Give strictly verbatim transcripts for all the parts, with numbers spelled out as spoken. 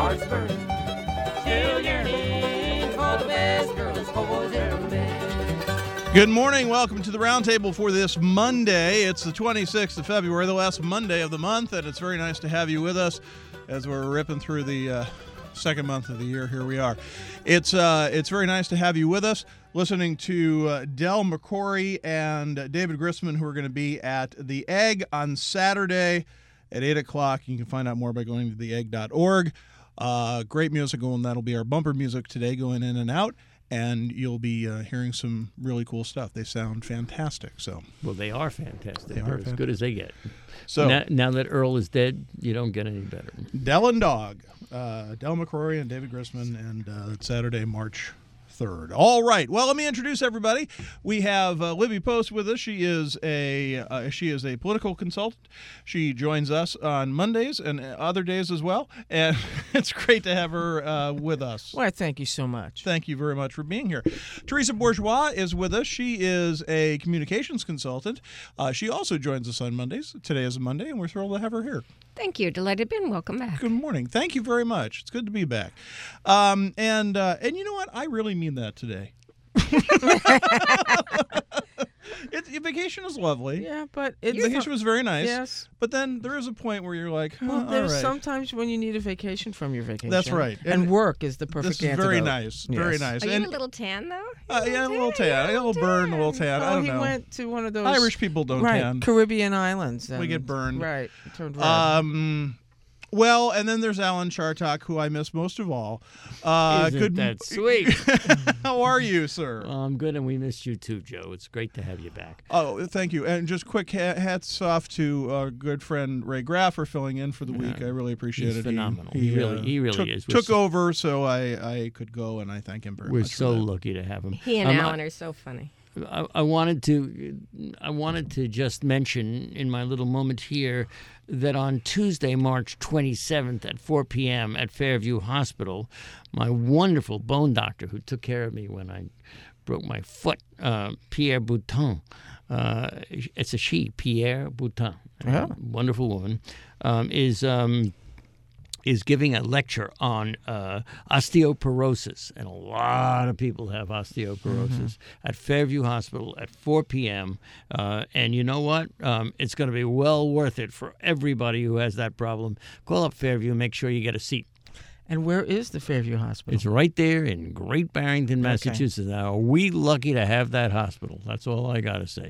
hearts burn. Still yearning for the best girls, boys ever met. Good morning. Welcome to the Roundtable for this Monday. It's the twenty-sixth of February, the last Monday of the month, and it's very nice to have you with us as we're ripping through the uh, second month of the year. Here we are. It's uh, it's very nice to have you with us, listening to uh, Del McCoury and uh, David Grisman, who are going to be at the Egg on Saturday at eight o'clock. You can find out more by going to the egg dot org. Uh, great music, and that'll be our bumper music today, going in and out. And you'll be uh, hearing some really cool stuff. They sound fantastic. So, well, they are fantastic. They They're are as fantastic. good as they get. So now, now that Earl is dead, you don't get any better. Del and Dog, uh, Del McCrory and David Grisman, and uh, it's Saturday, March third. All right. Well, let me introduce everybody. We have uh, Libby Post with us. She is a uh, she is a political consultant. She joins us on Mondays and other days as well, and it's great to have her uh, with us. Well, thank you so much. Thank you very much for being here. Teresa Bourgeois is with us. She is a communications consultant. Uh, she also joins us on Mondays. Today is a Monday, and we're thrilled to have her here. Thank you. Delighted to be, and welcome back. Good morning. Thank you very much. It's good to be back. Um, and uh, and you know what? I really mean that today. it, vacation is lovely. Yeah, but it's vacation was very nice. Yes. But then there is a point where you're like, huh, Well, there's all right. sometimes when you need a vacation from your vacation. That's right. And, And work is the perfect This is antidote. very nice. Very Yes. nice. Are and, you a little tan, though? uh, yeah, a little tan. A little burn, a little tan. I Oh, don't he know. went to one of those Irish people don't right, tan. Caribbean islands. And, We get burned. Right. Turned red. Um, well, and then there's Alan Chartok, who I miss most of all. Uh, Isn't good, that sweet? How are you, sir? Well, I'm good, and we missed you too, Joe. It's great to have you back. Oh, thank you. And just quick ha- hats off to our good friend Ray Graff for filling in for the week. I really appreciate He's it. phenomenal. He really- he really took, is. We're Took so- over, so I, I could go, and I thank him very We're much. so for that. lucky to have him. He and Um, Alan are so funny. I, I wanted to, I wanted to just mention in my little moment here that on Tuesday, March twenty-seventh at four p.m. at Fairview Hospital, my wonderful bone doctor who took care of me when I broke my foot, uh, Pierre Boutin. Uh, it's a she, Pierre Boutin, a Yeah. wonderful woman, um, is. Um, is giving a lecture on uh, osteoporosis, and a lot of people have osteoporosis Mm-hmm. at Fairview Hospital at four p.m. Uh, and you know what? Um, it's going to be well worth it for everybody who has that problem. Call up Fairview and make sure you get a seat. And where is the Fairview Hospital? It's right there in Great Barrington, Massachusetts. Now, are we lucky to have that hospital? That's all I got to say.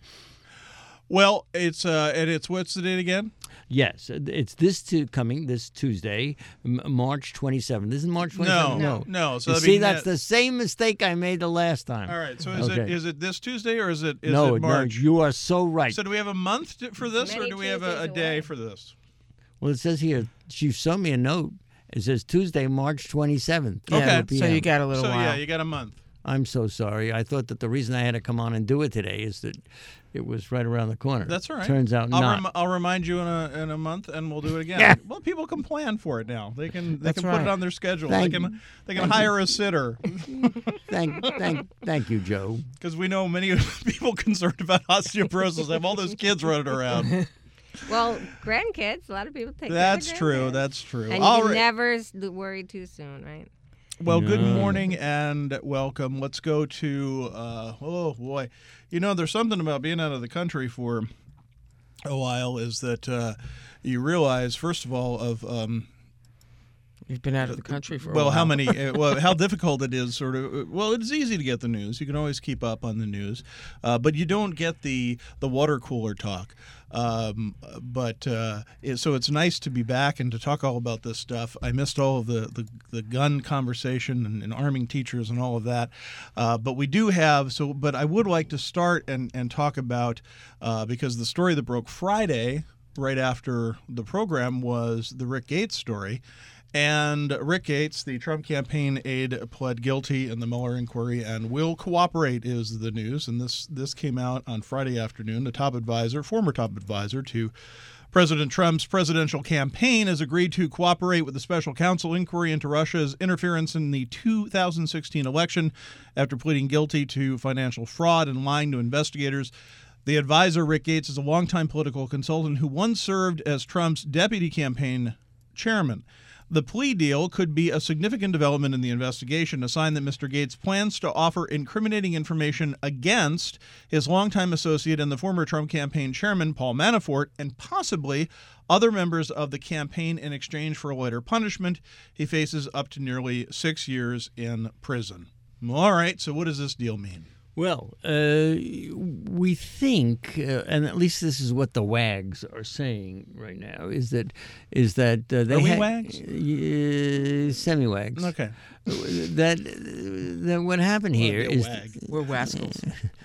Well, it's uh, and it's what's the date again? Yes, it's this to coming this Tuesday, M- March twenty-seventh. This is March No, twenty-seventh. no, no. So You that'd see, be that's net- the same mistake I made the last time. All right. So is it Okay. is it this Tuesday or is it is no, it March? no, you are so right. So do we have a month to, for this, or Many do we have a, a Tuesdays day away. for this? Well, it says here, she sent me a note. It says Tuesday, March twenty-seventh. Yeah, Okay. So you got a little So while. yeah, you got a month. I'm so sorry. I thought that the reason I had to come on and do it today is that it was right around the corner. That's all right. Turns out I'll, not. rem- I'll remind you in a in a month, and we'll do it again. Yeah. Well, people can plan for it now. They can they That's can put it right. on their schedule. Thank they can you. they can hire a sitter thank, thank, thank you, Joe. because we know many people concerned about osteoporosis have all those kids running around. Well, grandkids, a lot of people take care of That's their true. grandkids. That's true. And All you right. never s- worry too soon, right? Well, good No. morning and welcome. Let's go to, uh, oh boy. You know, there's something about being out of the country for a while is that uh, you realize, first of all, of, um, You've been out of the country for a well, while. how many, uh, well, how difficult it is sort of, well, it's easy to get the news. You can always keep up on the news, uh, but you don't get the, the water cooler talk. Um, but uh, it, so it's nice to be back and to talk all about this stuff. I missed all of the, the, the gun conversation and, and arming teachers and all of that. Uh, but we do have, so, but I would like to start and, and talk about, uh, because the story that broke Friday, right after the program, was the Rick Gates story. And Rick Gates, the Trump campaign aide, pled guilty in the Mueller inquiry and will cooperate, is the news. And this this came out on Friday afternoon. The top advisor, former top advisor to President Trump's presidential campaign, has agreed to cooperate with the special counsel inquiry into Russia's interference in the two thousand sixteen election after pleading guilty to financial fraud and lying to investigators. The advisor, Rick Gates, is a longtime political consultant who once served as Trump's deputy campaign chairman. The plea deal could be a significant development in the investigation, a sign that Mister Gates plans to offer incriminating information against his longtime associate and the former Trump campaign chairman, Paul Manafort, and possibly other members of the campaign in exchange for a lighter punishment. He faces up to nearly six years in prison. All right, so what does this deal mean? Well, uh, we think, uh, and at least this is what the wags are saying right now, is that is that uh, they Are we ha- wags? Uh, semi-wags. Okay. That that what happened here Well, be a is wag. We're wascals.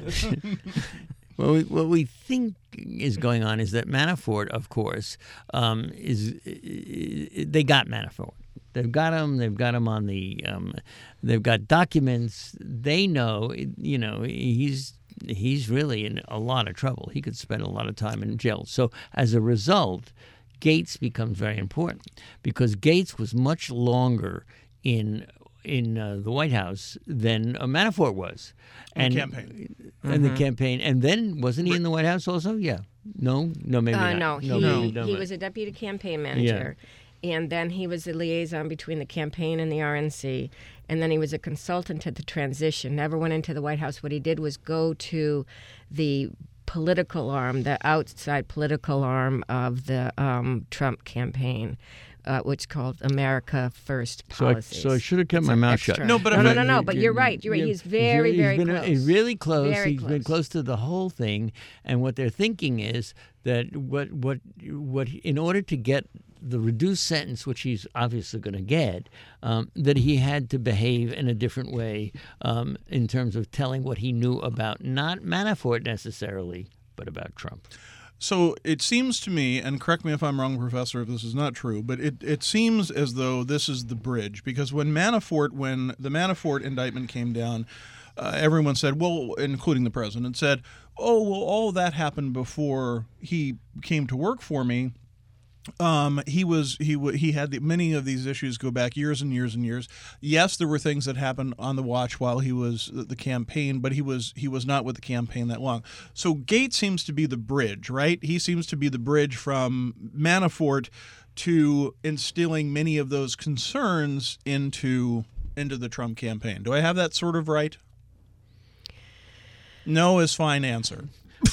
What we, what we think is going on is that Manafort, of course, um, is they got Manafort. They've got him. They've got him on the. Um, they've got documents. They know, you know, he's he's really in a lot of trouble. He could spend a lot of time in jail. So as a result, Gates becomes very important because Gates was much longer in in uh, the White House than uh, Manafort was, In and the campaign. and the campaign, and then wasn't he in the White House also? Yeah. No, no, maybe Uh, not. no, he, maybe not. he was a deputy campaign manager. And then he was a liaison between the campaign and the R N C. And then he was a consultant at the transition, never went into the White House. What he did was go to the political arm, the outside political arm of the um, Trump campaign, uh, which is called America First So I, Policies. so I should have kept It's my an mouth extra. shut. No, but no, if no, it- no, no. But you're right. You're right. Yeah, He's very, he's very been, close. He's really close. Very He's been close. close to the whole thing. And what they're thinking is that what what what in order to get the reduced sentence, which he's obviously going to get, um, that he had to behave in a different way um, in terms of telling what he knew about not Manafort necessarily, but about Trump. So it seems to me, and correct me if I'm wrong, Professor, if this is not true, but it, it seems as though this is the bridge. Because when Manafort, when the Manafort indictment came down, uh, everyone said, well, including the president, said, oh, well, all of that happened before he came to work for me. Um, he was he w- he had the, many of these issues go back years and years and years. Yes, there were things that happened on the watch while he was the, the campaign, but he was he was not with the campaign that long. So Gates seems to be the bridge, right? He seems to be the bridge from Manafort to instilling many of those concerns into into the Trump campaign. Do I have that sort of right? No is fine answer.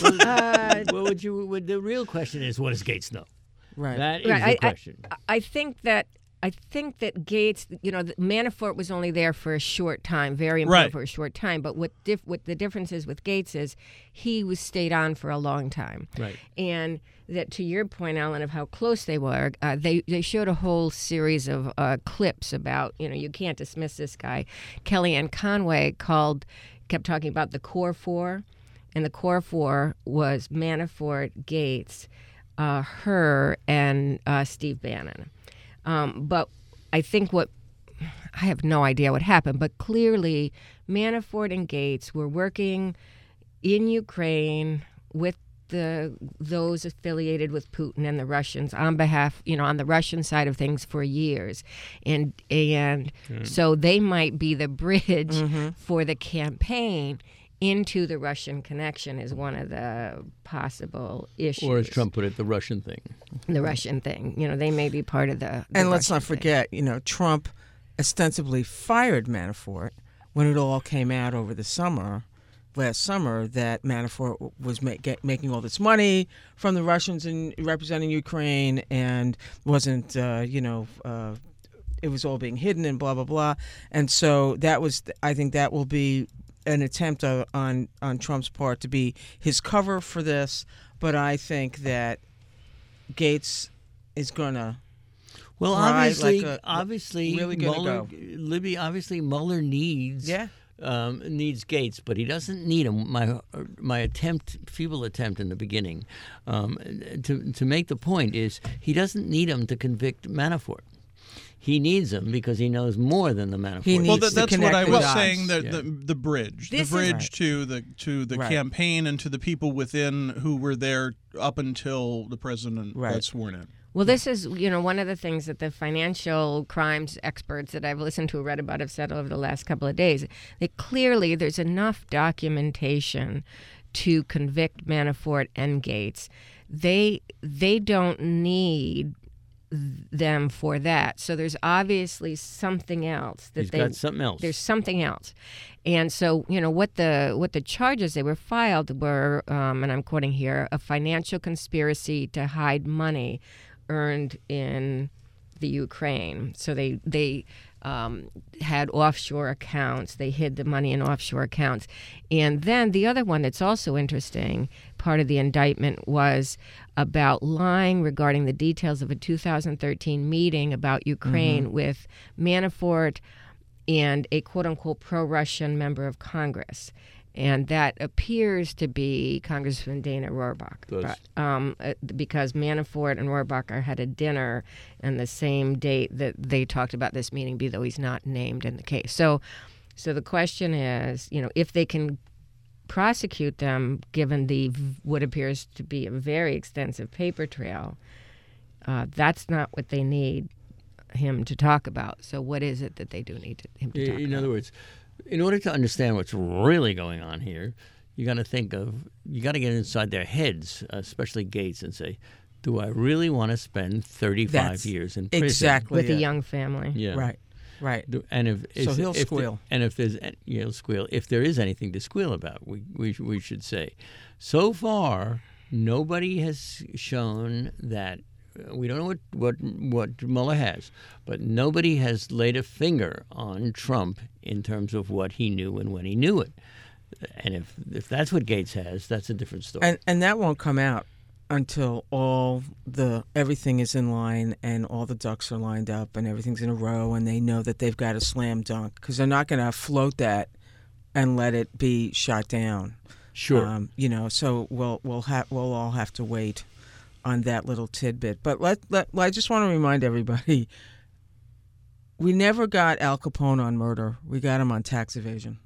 Uh, Well, what you, what the real question is, what does Gates know? Right. That is Right, the I- I- question. I think that I think that Gates, you know, Manafort was only there for a short time, very important Right. for a short time. But what dif- what the difference is with Gates is he was stayed on for a long time, Right. and that to your point, Alan, of how close they were, uh, they they showed a whole series of uh, clips about, you know, you can't dismiss this guy. Kellyanne Conway called, kept talking about the Core Four, and the Core Four was Manafort, Gates, uh, her, and uh, Steve Bannon. Um, but I think what I have no idea what happened, but clearly Manafort and Gates were working in Ukraine with the those affiliated with Putin and the Russians on behalf, you know, on the Russian side of things for years, and and so they might be the bridge for the campaign into the Russian connection is one of the possible issues. Or as Trump put it, the Russian thing. The Russian thing. You know, they may be part of the. the And let's Russian not thing. forget, you know, Trump ostensibly fired Manafort when it all came out over the summer, last summer, that Manafort was ma- get, making all this money from the Russians and representing Ukraine and wasn't, uh, you know, uh, it was all being hidden and blah, blah, blah. And so that was, I think that will be an attempt uh, on, on Trump's part to be his cover for this. But I think that Gates is going to... Well, Right, obviously, like a- obviously, really gonna Mueller, go. Libby, obviously, Mueller needs Yeah. um, needs Gates, but he doesn't need him. My my attempt, feeble attempt in the beginning, um, to to make the point is he doesn't need him to convict Manafort. He needs him because he knows more than the Manafort. He Well, needs that, to that's what connect I the was dots. saying. The, Yeah. the the bridge, This is- the bridge Right. to the to the Right. campaign and to the people within who were there up until the president Right. got sworn in. Well, this is, you know, one of the things that the financial crimes experts that I've listened to or read about have said over the last couple of days. That clearly there's enough documentation to convict Manafort and Gates. They they don't need them for that. So there's obviously something else that He's they got something else. There's something else, and so you know what the what the charges they were filed were, um, and I'm quoting here: a financial conspiracy to hide money earned in the Ukraine. So they they um, had offshore accounts. They hid the money in offshore accounts. And then the other one that's also interesting, part of the indictment was about lying regarding the details of a two thousand thirteen meeting about Ukraine mm-hmm. with Manafort and a quote-unquote pro-Russian member of Congress. And that appears to be Congressman Dana Rohrabaugh, but, um, uh, because Manafort and Rohrabaugh had a dinner on the same date that they talked about this meeting, be though he's not named in the case. So, so the question is, you know, if they can prosecute them, given the what appears to be a very extensive paper trail, uh, that's not what they need him to talk about. So, what is it that they do need to, him to talk in about? In other words, in order to understand what's really going on here, you got to think of, you got to get inside their heads, especially Gates, and say, do I really want to spend thirty-five That's years in prison? Exactly. With it. a young family. Yeah. Right. Right. Do- And if, if So he'll if squeal. The, and if there's you know squeal, if there is anything to squeal about, we we we should say. So far, nobody has shown that. We don't know what, what what Mueller has, but nobody has laid a finger on Trump in terms of what he knew and when he knew it. And if if that's what Gates has, that's a different story. And and that won't come out until all the everything is in line and all the ducks are lined up and everything's in a row and they know that they've got a slam dunk, because they're not going to float that and let it be shot down. Sure. Um, you know, so we'll we'll have we'll all have to wait on that little tidbit. But let, let I just want to remind everybody, we never got Al Capone on murder. We got him on tax evasion.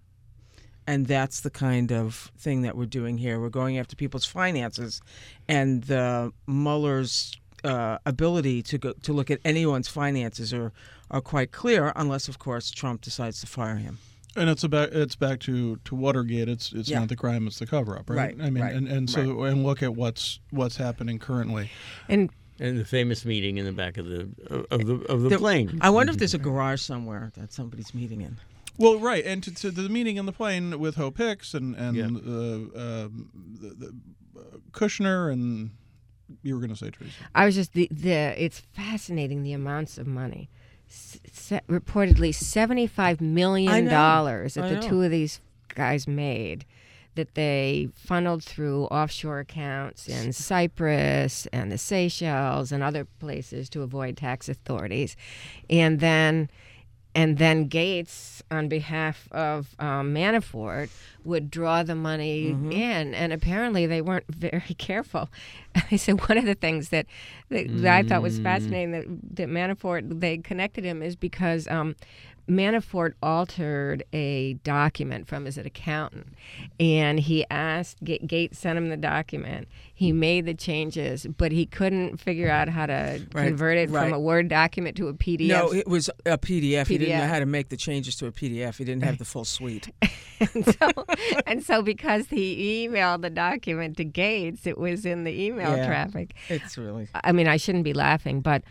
And that's the kind of thing that we're doing here. We're going after people's finances, and the Mueller's uh, ability to go, to look at anyone's finances are, are quite clear, unless, of course, Trump decides to fire him. And it's about it's back to, to Watergate. It's it's Yeah. not the crime, it's the cover up, right? Right, I mean, right, and, and so right. and look at what's what's happening currently. And And the famous meeting in the back of the of the of the There- plane. I wonder if there's a garage somewhere that somebody's meeting in. Well, right, and to, to the meeting in the plane with Hope Hicks and and Yeah. uh, um, the, the, uh, Kushner, and you were going to say, Teresa. I was just the, the it's fascinating the amounts of money. S- se- reportedly seventy-five million dollars that I the know. two of these guys made, that they funneled through offshore accounts in Cyprus and the Seychelles and other places to avoid tax authorities, and then. And then Gates, on behalf of um, Manafort, would draw the money Mm-hmm. in. And apparently they weren't very careful. I said one of the things that, that, that I thought was fascinating that, that Manafort, they connected him, is because um, Manafort altered a document from his accountant. And he asked, G- Gates sent him the document. He made the changes, but he couldn't figure out how to Right, convert it right. from a Word document to a P D F. No, it was a P D F. He didn't know P D F. how to make the changes to a P D F. He didn't have the full suite. and so, and so because he emailed the document to Gates, it was in the email Yeah. traffic. It's really... I mean, I shouldn't be laughing, but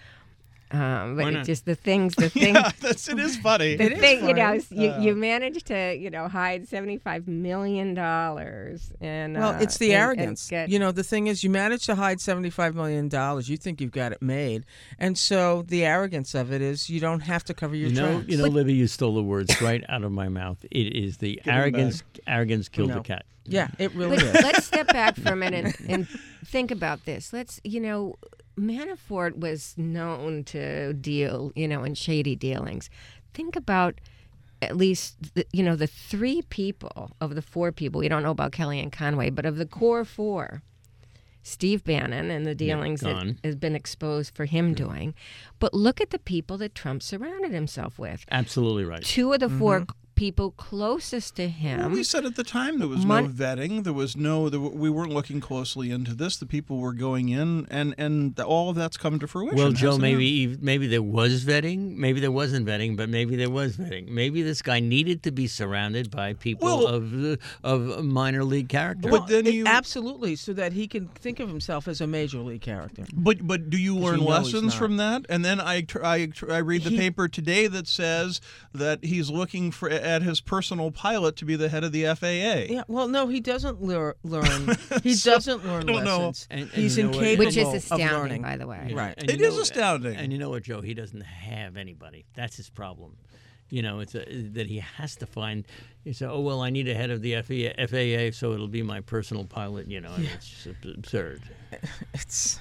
um, but Why it's not? just the things, the things. Yeah, that's, it is funny. The It is thing, you know, funny. you, Uh, you managed to, you know, hide seventy-five million dollars, and Well, uh, it's the and- and arrogance. get- You know, the thing is, you manage to hide seventy-five million dollars. You think you've got it made. And so the arrogance of it is you don't have to cover your You know, tracks. you know, Libby, you stole the words right out of my mouth. It is the him arrogance. Arrogance killed No. the cat. Yeah, it really But is. let's step back for a minute and think about this. Let's, you know, Manafort was known to deal, you know, in shady dealings. Think about at least, the, you know, the three people of the four people. We don't know about Kellyanne Conway, but of the core four, Steve Bannon and the dealings that gone. has been exposed for him doing. But look at the people that Trump surrounded himself with. Absolutely right. Two of the four people closest to him. Well, we said at the time there was Mon- no vetting. There was no. There, we weren't looking closely into this. The people were going in, and and all of that's come to fruition. Well, Joe, hasn't maybe it? ev- maybe there was vetting, maybe there wasn't vetting, but maybe there was vetting. Maybe this guy needed to be surrounded by people Well- of uh, of minor league character. But then It- you- absolutely, so that he can think of himself as a major league character. But but do you learn you know he's lessons not. from that? And then I tr- I tr- I read the He- paper today that says that he's looking for at his personal pilot to be the head of the F A A. Yeah, well, no, he doesn't lear- learn. He So, doesn't learn I don't know. lessons. And- and He's you know what? incapable Which is of astounding, learning. by the way. Yeah, Right. and It you is know- astounding. And you know what, Joe? He doesn't have anybody. That's his problem. You know, it's a, that he has to find. He said, "Oh well, I need a head of the F A A, so it'll be my personal pilot." You know, and it's just absurd. It's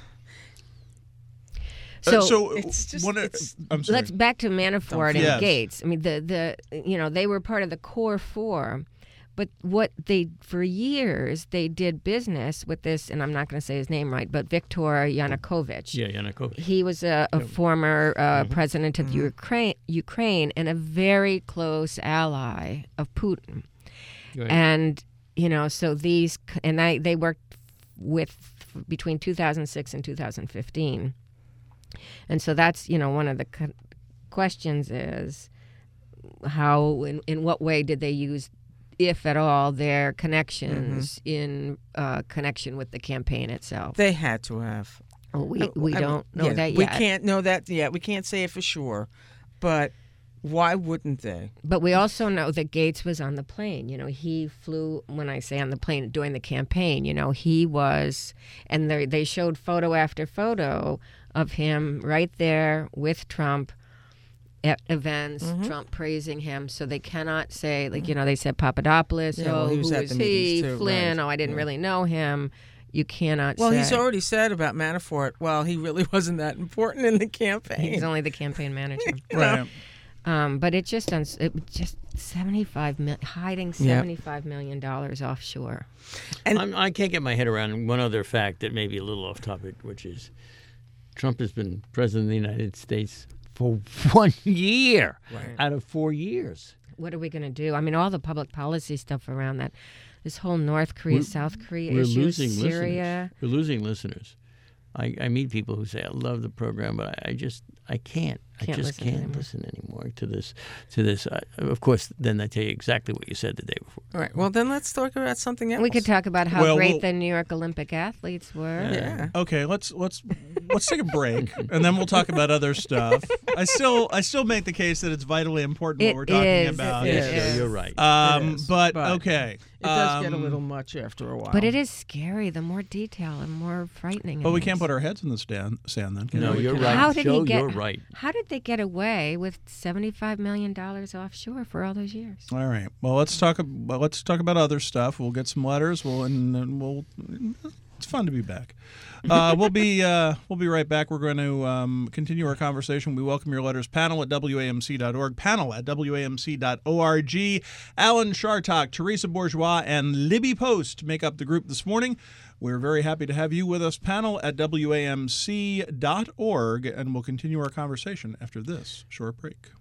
Uh, So, so it's just- one, it's- I'm sorry. let's back to Manafort and Yes. Gates. I mean, the the you know they were part of the core four, but what they for years they did business with this, and I'm not going to say his name right, but Viktor Yanukovych. Yeah, Yanukovych. He was a, a former uh, president of Ukraine, Ukraine, and a very close ally of Putin. Right. And you know, so these and I they worked with between two thousand six and two thousand fifteen. And so that's, you know, one of the co- questions is how, in, in what way did they use, if at all, their connections Mm-hmm. in uh, connection with the campaign itself? they had to have. Well, we we I mean, don't know yeah, that We yet. can't know that yet. We can't say it for sure, but why wouldn't they? But we also know that Gates was on the plane. You know, he flew, when I say on the plane, during the campaign, you know, he was, and they, they showed photo after photo of him right there with Trump at events, Mm-hmm. Trump praising him. So they cannot say, like, you know, they said Papadopoulos, Yeah, oh, well, he was who at is the he? meetings too, Flynn, right. oh, I didn't Yeah. really know him. You cannot Well, say. he's already said about Manafort, well, he really wasn't that important in the campaign. He's only the campaign manager. right. Um, but it just uns- it just seventy-five mil- hiding seventy-five million dollars offshore. And- I'm, I can't get my head around one other fact that may be a little off topic, which is Trump has been president of the United States for one year Right. out of four years. What are we going to do? I mean, all the public policy stuff around that, this whole North Korea, We're- South Korea We're issue, losing Syria. listeners. We're losing listeners. I, I meet people who say I love the program, but I, I just I can't. Can't I just listen can't anymore. listen anymore to this. To this. Uh, of course, then I tell you exactly what you said the day before. All right. Well, then let's talk about something else. We could talk about how Well, great we'll- the New York Olympic athletes were. Yeah. Okay, let's let's let's take a break, and then we'll talk about other stuff. I still I still make the case that it's vitally important It what we're talking is, about. it Yes, is. Joe, you're right. Um, It is, but, but okay, It does get a Um, little much after a while. But it is scary. The more detail and more frightening. But it we can't is. put our heads in the stand, sand then. Can no, we? you're How right. How did Joe, he get? you're right. How did they get away with seventy-five million dollars offshore for all those years? All right. Well, let's talk. ab- Well, let's talk about other stuff. We'll get some letters. We'll and, and we'll. It's fun to be back. Uh, we'll be uh, we'll be right back. We're going to um, continue our conversation. We welcome your letters. Panel at W A M C dot org. Panel at W A M C dot org. Alan Chartock, Teresa Bourgeois, and Libby Post make up the group this morning. We're very happy to have you with us. Panel at W A M C dot org, and we'll continue our conversation after this short break.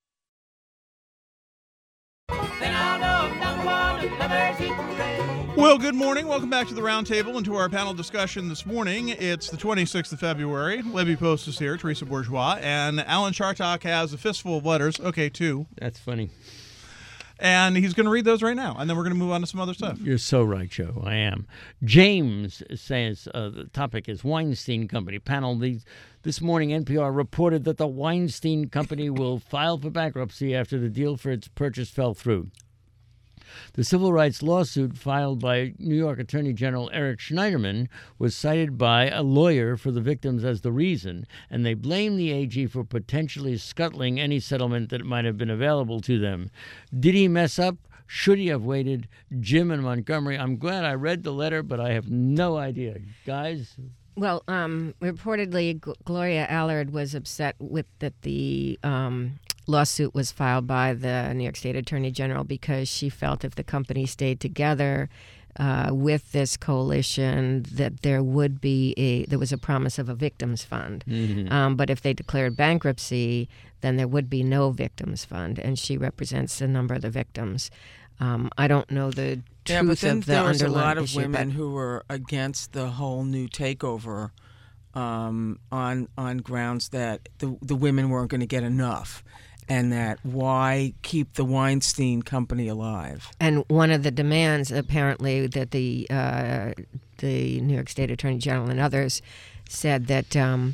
Then I'll know number one of lovers eat bread. Well, good morning. Welcome back to the roundtable and to our panel discussion this morning. It's the twenty-sixth of February. Libby Post is here, Teresa Bourgeois, and Alan Chartock has a fistful of letters. Okay, two. That's funny. And he's going to read those right now, and then we're going to move on to some other stuff. You're so right, Joe. I am. James says uh, the topic is Weinstein Company. Panel, these, this morning N P R reported that the Weinstein Company will file for bankruptcy after the deal for its purchase fell through. The civil rights lawsuit filed by New York Attorney General Eric Schneiderman was cited by a lawyer for the victims as the reason, and they blame the A G for potentially scuttling any settlement that might have been available to them. Did he mess up? Should he have waited? Jim in Montgomery. I'm glad I read the letter, but I have no idea. Guys? Well, um, reportedly, G- Gloria Allard was upset with that the um, lawsuit was filed by the New York State Attorney General because she felt if the company stayed together, uh, with this coalition that there would be a there was a promise of a victims fund, Mm-hmm. um, but if they declared bankruptcy, then there would be no victims fund, and she represents a number of the victims. Um, I don't know the Yeah, but truth then of the there was a underlying lot of issue, women but- who were against the whole new takeover um, on on grounds that the the women weren't going to get enough, and that why keep the Weinstein Company alive? And one of the demands, apparently, that the uh, the New York State Attorney General and others said that um,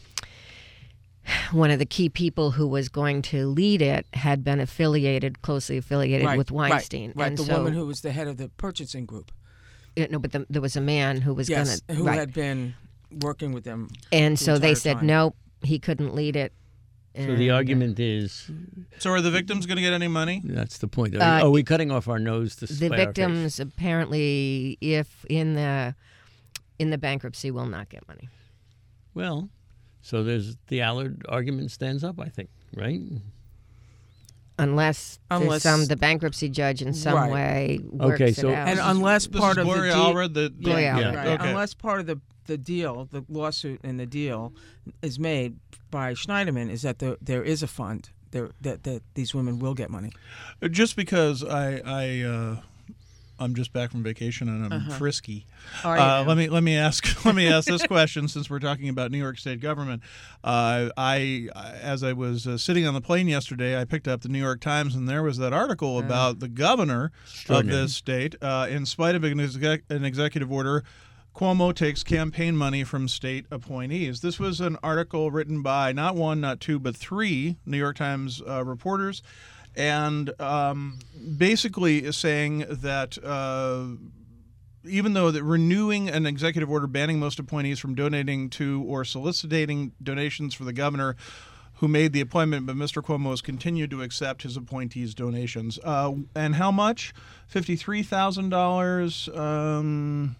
one of the key people who was going to lead it had been affiliated, closely affiliated Right, with Weinstein. right, right. And The so, woman who was the head of the purchasing group, uh, no, but the, there was a man who was yes, going to, who right. had been working with them. and the so they entire said time. nope, he couldn't lead it. So the And, argument is So are the victims going to get any money? that's the point. Are, Uh, are we cutting off our nose to the spite our face? victims apparently, if in the in the bankruptcy, will not get money. Well, so there's the Allard argument stands up, I think, right? Unless, Unless- there's some the bankruptcy judge in some Right. way works Okay, it so- out. And This is- unless this part is of the Gloria deal- Allred, the, the Gloria Yeah. Allred, Right. Okay. Unless part of the the deal, the lawsuit and the deal is made by Schneiderman, is that the, there is a fund there that, that these women will get money. Just because I I uh, I'm just back from vacation and I'm frisky. Are you Uh, now? let me let me ask let me ask this question since we're talking about New York State government. Uh, I as I was uh, sitting on the plane yesterday, I picked up the New York Times and there was that article about the governor of Extraordinary. this state. Uh, in spite of an, exec- an executive order, Cuomo takes campaign money from state appointees. This was an article written by not one, not two, but three New York Times uh, reporters, and um, basically is saying that uh, even though that renewing an executive order banning most appointees from donating to or soliciting donations for the governor who made the appointment, but Mister Cuomo has continued to accept his appointees' donations. Uh, and how much? fifty-three thousand dollars. Um,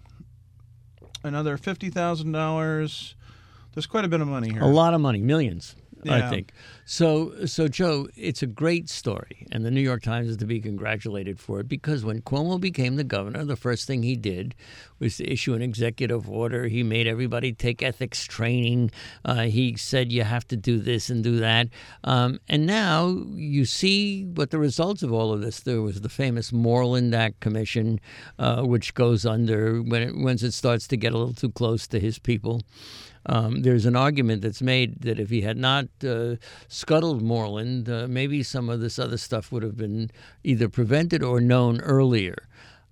another fifty thousand dollars. There's quite a bit of money here. A lot of money, millions, Yeah. I think. So, so Joe, it's a great story, and the New York Times is to be congratulated for it because when Cuomo became the governor, the first thing he did was to issue an executive order. He made everybody take ethics training. Uh, he said you have to do this and do that. Um, and now you see what the results of all of this. There was the famous Moreland Act Commission, uh, which goes under when it, once it starts to get a little too close to his people. Um, there's an argument that's made that if he had not uh, scuttled Moreland, uh, maybe some of this other stuff would have been either prevented or known earlier.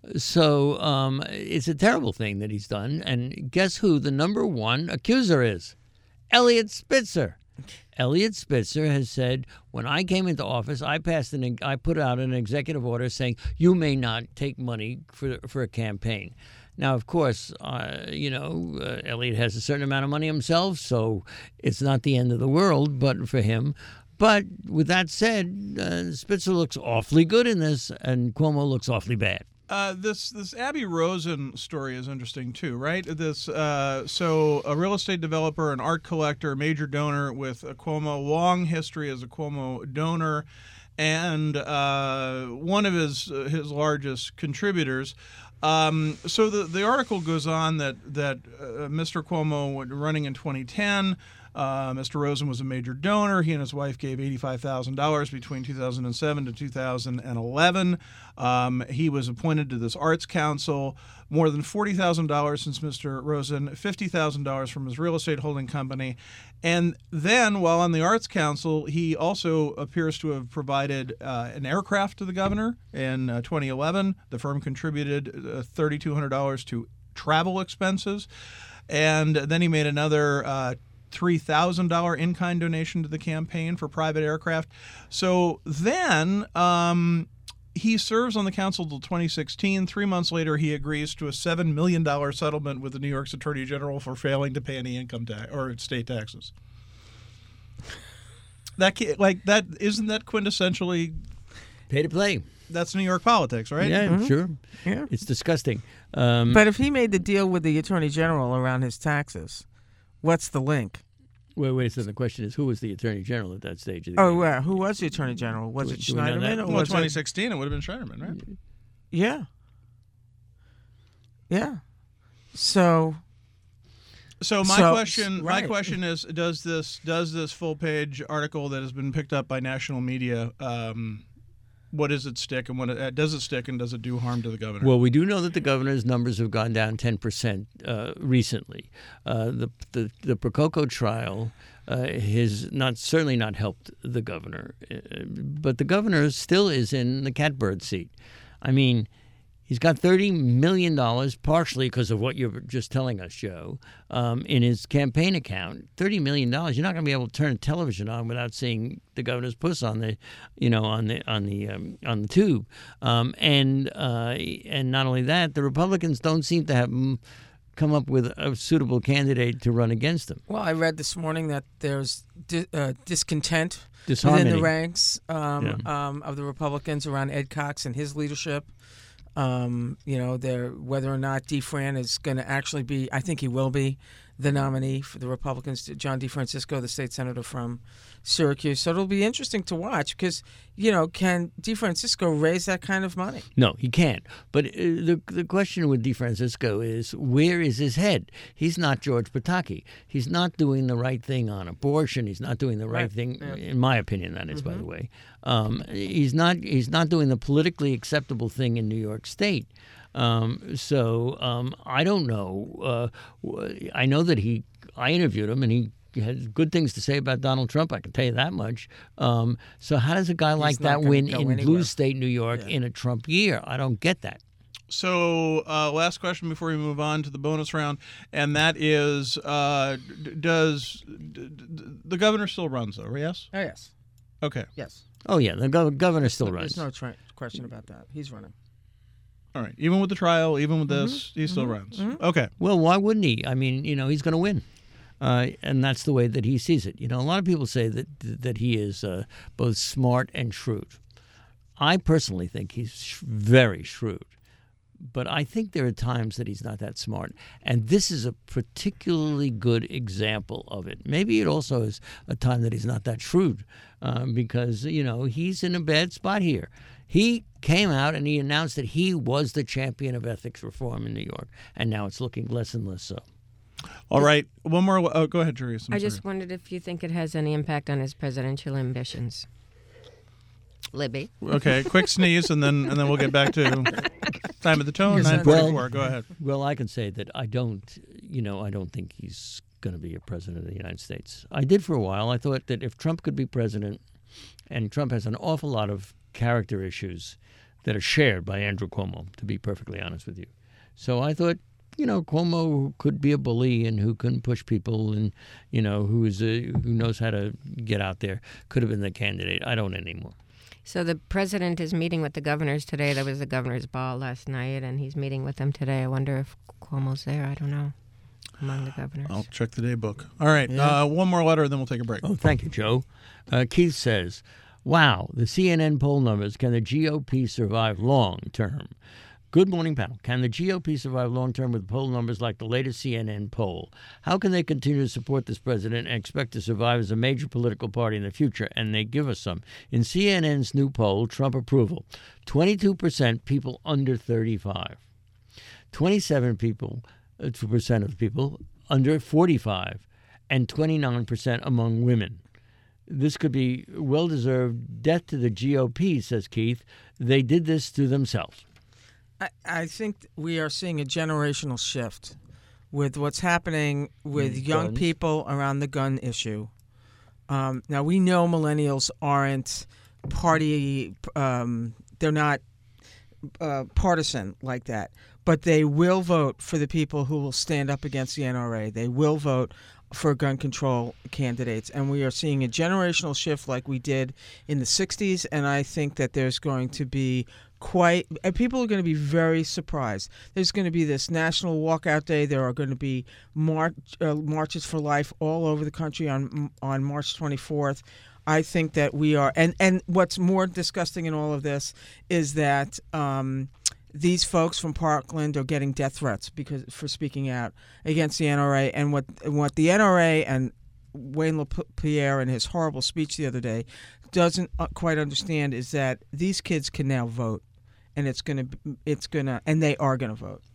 So um, it's a terrible thing that he's done. And guess who the number one accuser is? Elliot Spitzer. Elliot Spitzer has said, when I came into office, I passed an, I put out an executive order saying you may not take money for for a campaign. Now, of course, uh, you know, uh, Elliot has a certain amount of money himself, so it's not the end of the world, but for him. But with that said, uh, Spitzer looks awfully good in this, and Cuomo looks awfully bad. Uh, this this Abby Rosen story is interesting too, right? This uh, so a real estate developer, an art collector, major donor with a Cuomo, long history as a Cuomo donor, and uh, one of his uh, his largest contributors. Um, so the the article goes on that that uh, Mister Cuomo, running in twenty ten. Uh, Mister Rosen was a major donor. He and his wife gave eighty-five thousand dollars between two thousand seven to two thousand eleven. Um, he was appointed to this Arts Council. More than forty thousand dollars since Mister Rosen, fifty thousand dollars from his real estate holding company. And then, while on the Arts Council, he also appears to have provided uh, an aircraft to the governor in uh, twenty eleven. The firm contributed uh, three thousand two hundred dollars to travel expenses. And then he made another uh, three thousand dollars in-kind donation to the campaign for private aircraft. So then um, he serves on the council until twenty sixteen. Three months later, he agrees to a seven million dollars settlement with the New York's Attorney General for failing to pay any income tax or state taxes. That ca- like that isn't that quintessentially Pay to play. that's New York politics, right? Yeah, sure. Yeah. It's disgusting. Um, But if he made the deal with the Attorney General around his taxes, what's the link? wait, wait a second. The question is, who was the Attorney General at that stage? Of the Oh, game? well, who was the Attorney General? Was Do it we- do we know that? Schneiderman? Or Well, was twenty it, sixteen, it would have been Schneiderman, right? yeah. Yeah. So. So my So- question, my right. question is: Does this does this full page article that has been picked up by national media, um, what does it stick, and what it, does it stick, and does it do harm to the governor? Well, we do know that the governor's numbers have gone down ten percent uh, recently. Uh, the, the the Prococo trial uh, has not certainly not helped the governor, uh, but the governor still is in the catbird seat. I mean, he's got thirty million dollars, partially because of what you're just telling us, Joe, um, in his campaign account. thirty million dollars. You're not going to be able to turn the television on without seeing the governor's puss on the, you know, on the on the um, on the tube. Um, and uh, and not only that, the Republicans don't seem to have mm, come up with a suitable candidate to run against him. Well, I read this morning that there's di- uh, discontent Disharmony. within the ranks um, Yeah. um, of the Republicans around Ed Cox and his leadership. Um, you know, they're, whether or not DeFran is going to actually be, I think he will be, the nominee for the Republicans, John DeFrancisco, the state senator from Syracuse. So it'll be interesting to watch because, you know, can DeFrancisco raise that kind of money? No, he can't. But uh, the the question with DeFrancisco is, where is his head? He's not George Pataki. He's not doing the right thing on abortion. He's not doing the right, Right. thing, Yeah. in my opinion, that is, by the way. Um, he's not he's not doing the politically acceptable thing in New York State. Um, so um, I don't know. Uh, w- I know that he. I interviewed him, and he had good things to say about Donald Trump. I can tell you that much. Um, so how does a guy like not that gonna win go in anywhere. blue state New York Yeah. in a Trump year? I don't get that. So, uh, last question before we move on to the bonus round, and that is: uh, d- Does d- d- the governor still runs, though? Yes. Oh, yes. Okay. Yes. Oh yeah, the gov- governor still runs. There's no tra- question about that. He's running. All right. Even with the trial, even with this, he still runs. Okay. Well, why wouldn't he? I mean, you know, he's going to win, uh, and that's the way that he sees it. You know, a lot of people say that that he is uh, both smart and shrewd. I personally think he's sh- very shrewd, but I think there are times that he's not that smart, and this is a particularly good example of it. Maybe it also is a time that he's not that shrewd, um, because you know he's in a bad spot here. He came out and he announced that he was the champion of ethics reform in New York, and now it's looking less and less so. All right. One more. Oh, go ahead, Therese. I'm I sorry. just wondered if you think it has any impact on his presidential ambitions. Libby. Okay. Quick sneeze, and then and then we'll get back to time of the tone. Yes, Nine well- forty-four. Go ahead. Well, I can say that I don't, you know, I don't think he's going to be a president of the United States. I did for a while. I thought that if Trump could be president, and Trump has an awful lot of character issues that are shared by Andrew Cuomo, to be perfectly honest with you. So I thought, you know, Cuomo who could be a bully and who can push people and, you know, who is a, who knows how to get out there, could have been the candidate. I don't anymore. So the president is meeting with the governors today. There was a governor's ball last night, and he's meeting with them today. I wonder if Cuomo's there. I don't know. Among the governors. I'll check the day book. All right. Yeah. Uh, one more letter, and then we'll take a break. Oh, thank you, Joe. Uh, Keith says, wow, the C N N poll numbers. Can the G O P survive long term? Good morning, panel. Can the G O P survive long term with poll numbers like the latest C N N poll? How can they continue to support this president and expect to survive as a major political party in the future? And they give us some. In C N N's new poll, Trump approval, twenty-two percent people under thirty-five, twenty-seven people, uh, percent of people under forty-five, and twenty-nine percent among women. This could be well-deserved death to the G O P, says Keith. They did this to themselves. I, I think we are seeing a generational shift with what's happening with With young guns. people around the gun issue. Um, now, we know millennials aren't party, um, they're not uh, partisan like that, but they will vote for the people who will stand up against the N R A. They will vote for gun control candidates, and we are seeing a generational shift like we did in the sixties, and I think that there's going to be quite and people are going to be very surprised. There's going to be this national walkout day. There are going to be march, uh, marches for life all over the country on on March twenty-fourth. I think that we are, and and what's more disgusting in all of this is that um, these folks from Parkland are getting death threats because for speaking out against the N R A, and what what the N R A and Wayne LaPierre in his horrible speech the other day doesn't quite understand is that these kids can now vote, and it's gonna it's gonna and they are gonna vote.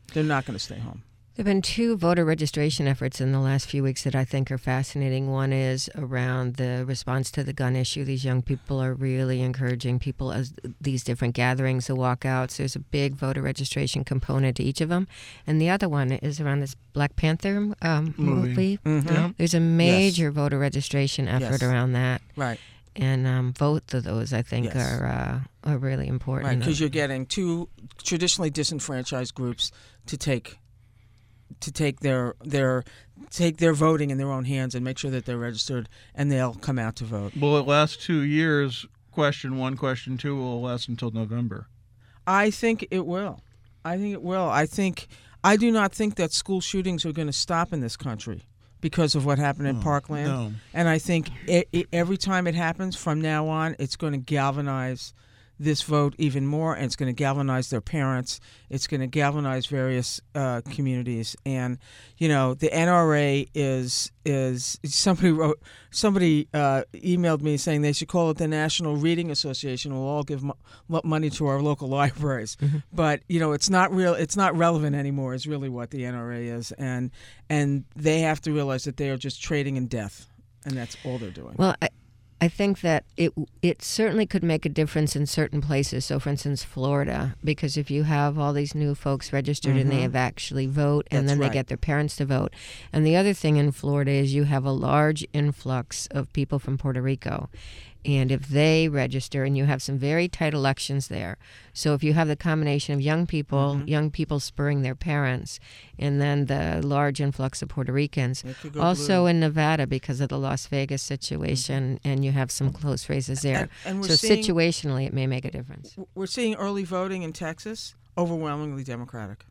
They're not going to stay home. There have been two voter registration efforts in the last few weeks that I think are fascinating. One is around the response to the gun issue. These young people are really encouraging people as these different gatherings, the walkouts. There's a big voter registration component to each of them. And the other one is around this Black Panther um, Movie. movie. Mm-hmm. Yeah. There's a major voter registration Yes. effort around that. Right. And um, both of those, I think, Yes. are uh, are really important. Right, because you're getting two traditionally disenfranchised groups to take to take their their take their voting in their own hands and make sure that they're registered, and they'll come out to vote. Will it last two years? Question one, question two will last until November. I think it will. I think it will. I think I do not think that school shootings are going to stop in this country because of what happened in Oh, Parkland. no. And I think it, it, every time it happens from now on, it's going to galvanize this vote even more, and it's going to galvanize their parents. It's going to galvanize various uh, communities. And you know, the N R A is is somebody wrote somebody uh, emailed me saying they should call it the National Reading Association. We'll all give mo- money to our local libraries, Mm-hmm. but you know, it's not real. It's not relevant anymore. Is really what the N R A is, and and they have to realize that they are just trading in death, and that's all they're doing. Well, I, I think that it it certainly could make a difference in certain places. So, for instance, Florida, because if you have all these new folks registered and they have actually vote, and That's then right. they get their parents to vote. And the other thing in Florida is you have a large influx of people from Puerto Rico. And if they register, and you have some very tight elections there. So if you have the combination of young people, Mm-hmm. young people spurring their parents, and then the large influx of Puerto Ricans. It could go Also blue. in Nevada because of the Las Vegas situation, and you have some close races there. And- and we're so seeing- situationally, it may make a difference. We're seeing early voting in Texas, overwhelmingly Democratic.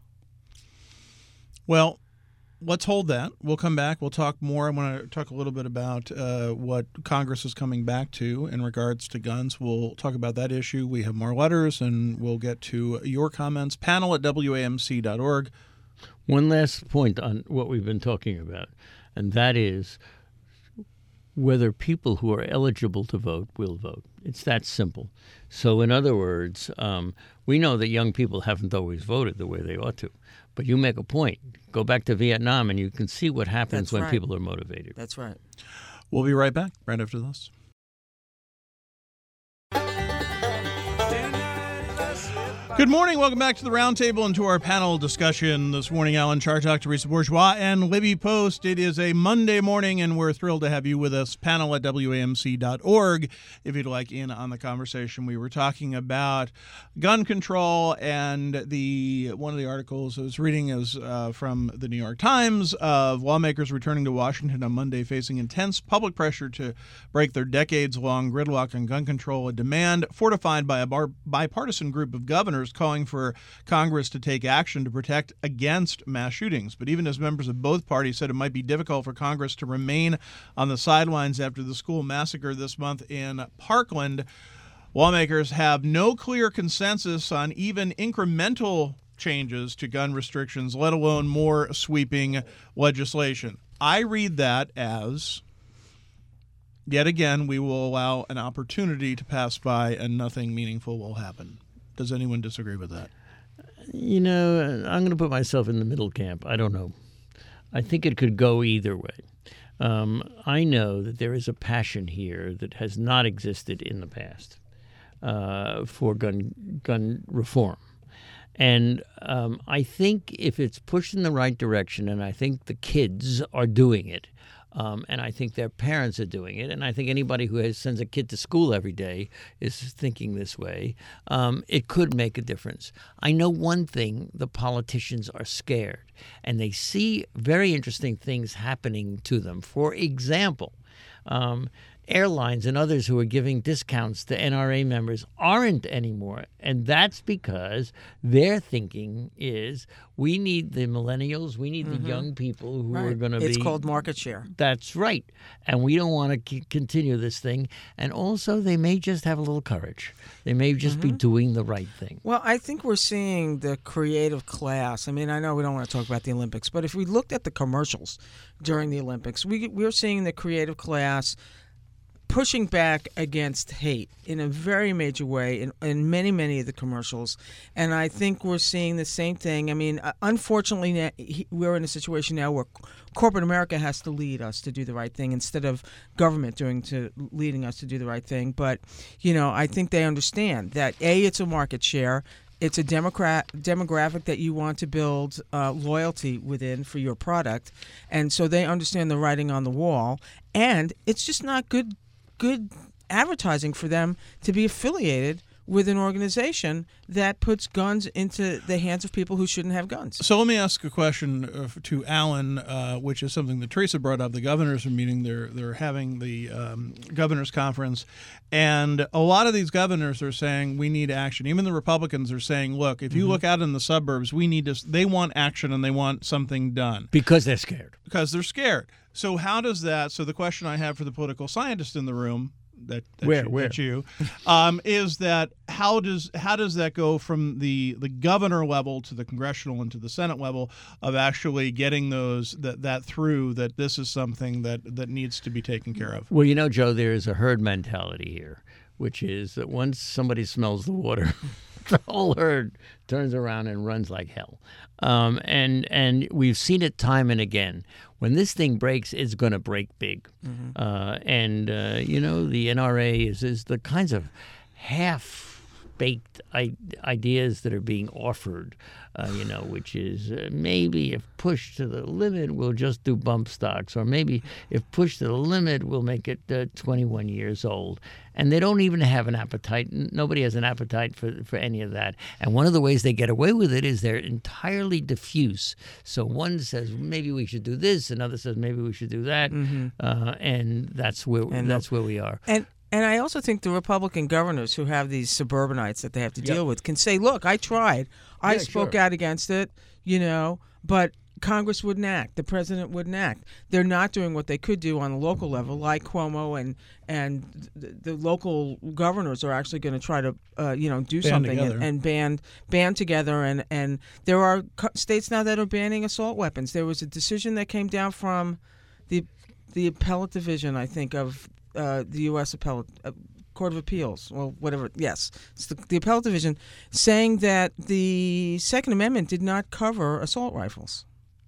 Well, let's hold that. We'll come back. We'll talk more. I want to talk a little bit about uh, what Congress is coming back to in regards to guns. We'll talk about that issue. We have more letters, and we'll get to your comments. Panel at W A M C dot org. One last point on what we've been talking about, and that is whether people who are eligible to vote will vote. It's that simple. So in other words, um, we know that young people haven't always voted the way they ought to. But you make a point. Go back to Vietnam and you can see what happens That's when right. people are motivated. That's right. We'll be right back right after this. Good morning. Welcome back to the Roundtable and to our panel discussion this morning. Alan Chartock, Teresa Bourgeois, and Libby Post. It is a Monday morning, and we're thrilled to have you with us. Panel at W A M C dot org if you'd like in on the conversation. We were talking about gun control, and the one of the articles I was reading is uh, from the New York Times of lawmakers returning to Washington on Monday facing intense public pressure to break their decades-long gridlock on gun control, a demand fortified by a bar- bipartisan group of governors calling for Congress to take action to protect against mass shootings. But even as members of both parties said it might be difficult for Congress to remain on the sidelines after the school massacre this month in Parkland, lawmakers have no clear consensus on even incremental changes to gun restrictions, let alone more sweeping legislation. I read that as, yet again, we will allow an opportunity to pass by and nothing meaningful will happen. Does anyone disagree with that? You know, I'm going to put myself in the middle camp. I don't know. I think it could go either way. Um, I know that there is a passion here that has not existed in the past uh, for gun gun reform. And um, I think if it's pushed in the right direction, and I think the kids are doing it, Um, and I think their parents are doing it. And I think anybody who has, sends a kid to school every day is thinking this way. Um, it could make a difference. I know one thing, the politicians are scared. And they see very interesting things happening to them. For example, um, airlines and others who are giving discounts to N R A members aren't anymore. And that's because their thinking is we need the millennials, we need the young people who are going to be... It's called market share. That's right. And we don't want to c- continue this thing. And also, they may just have a little courage. They may just be doing the right thing. Well, I think we're seeing the creative class. I mean, I know we don't want to talk about the Olympics, but if we looked at the commercials during the Olympics, we we're seeing the creative class pushing back against hate in a very major way in, in many, many of the commercials. And I think we're seeing the same thing. I mean, uh, unfortunately, na- he- we're in a situation now where corporate America has to lead us to do the right thing instead of government doing to leading us to do the right thing. But, you know, I think they understand that, A, it's a market share. It's a democrat demographic that you want to build uh, loyalty within for your product. And so they understand the writing on the wall. And it's just not good good advertising for them to be affiliated with an organization that puts guns into the hands of people who shouldn't have guns. So let me ask a question uh, to Alan, uh, which is something that Teresa brought up. The governors are meeting. They're they're having the um, governors' conference, and a lot of these governors are saying we need action. Even the Republicans are saying, look, if you Mm-hmm. look out in the suburbs, we need to. They want action and they want something done Because they're scared. because they're scared. So how does that? So the question I have for the political scientist in the room. That, that Where, you, where? that you um, is that how does how does that go from the, the governor level to the congressional and to the Senate level of actually getting those that, that through that this is something that, that needs to be taken care of? Well, you know, Joe, there is a herd mentality here, which is that once somebody smells the water, the whole herd turns around and runs like hell. Um, and and we've seen it time and again. When this thing breaks, it's going to break big. Mm-hmm. Uh, and, uh, you know, the N R A is, is the kinds of half-baked I- ideas that are being offered, uh, you know, which is uh, maybe if pushed to the limit, we'll just do bump stocks. Or maybe if pushed to the limit, we'll make it uh, twenty-one years old. And they don't even have an appetite. Nobody has an appetite for, for any of that. And one of the ways they get away with it is they're entirely diffuse. So one says, maybe we should do this. Another says, maybe we should do that. Mm-hmm. Uh, and that's where And that's where we are. And and I also think the Republican governors who have these suburbanites that they have to Yep. deal with can say, look, I tried. I Yeah, spoke sure. out against it, you know, but Congress wouldn't act. The president wouldn't act. They're not doing what they could do on the local level, like Cuomo and and the, the local governors are actually going to try to, uh, you know, do Band something together. and, and band band together. And, and there are co- states now that are banning assault weapons. There was a decision that came down from the the appellate division, I think, of uh, the U S Appellate uh, Court of Appeals, well, whatever. Yes, it's the, the appellate division, saying that the Second Amendment did not cover assault rifles.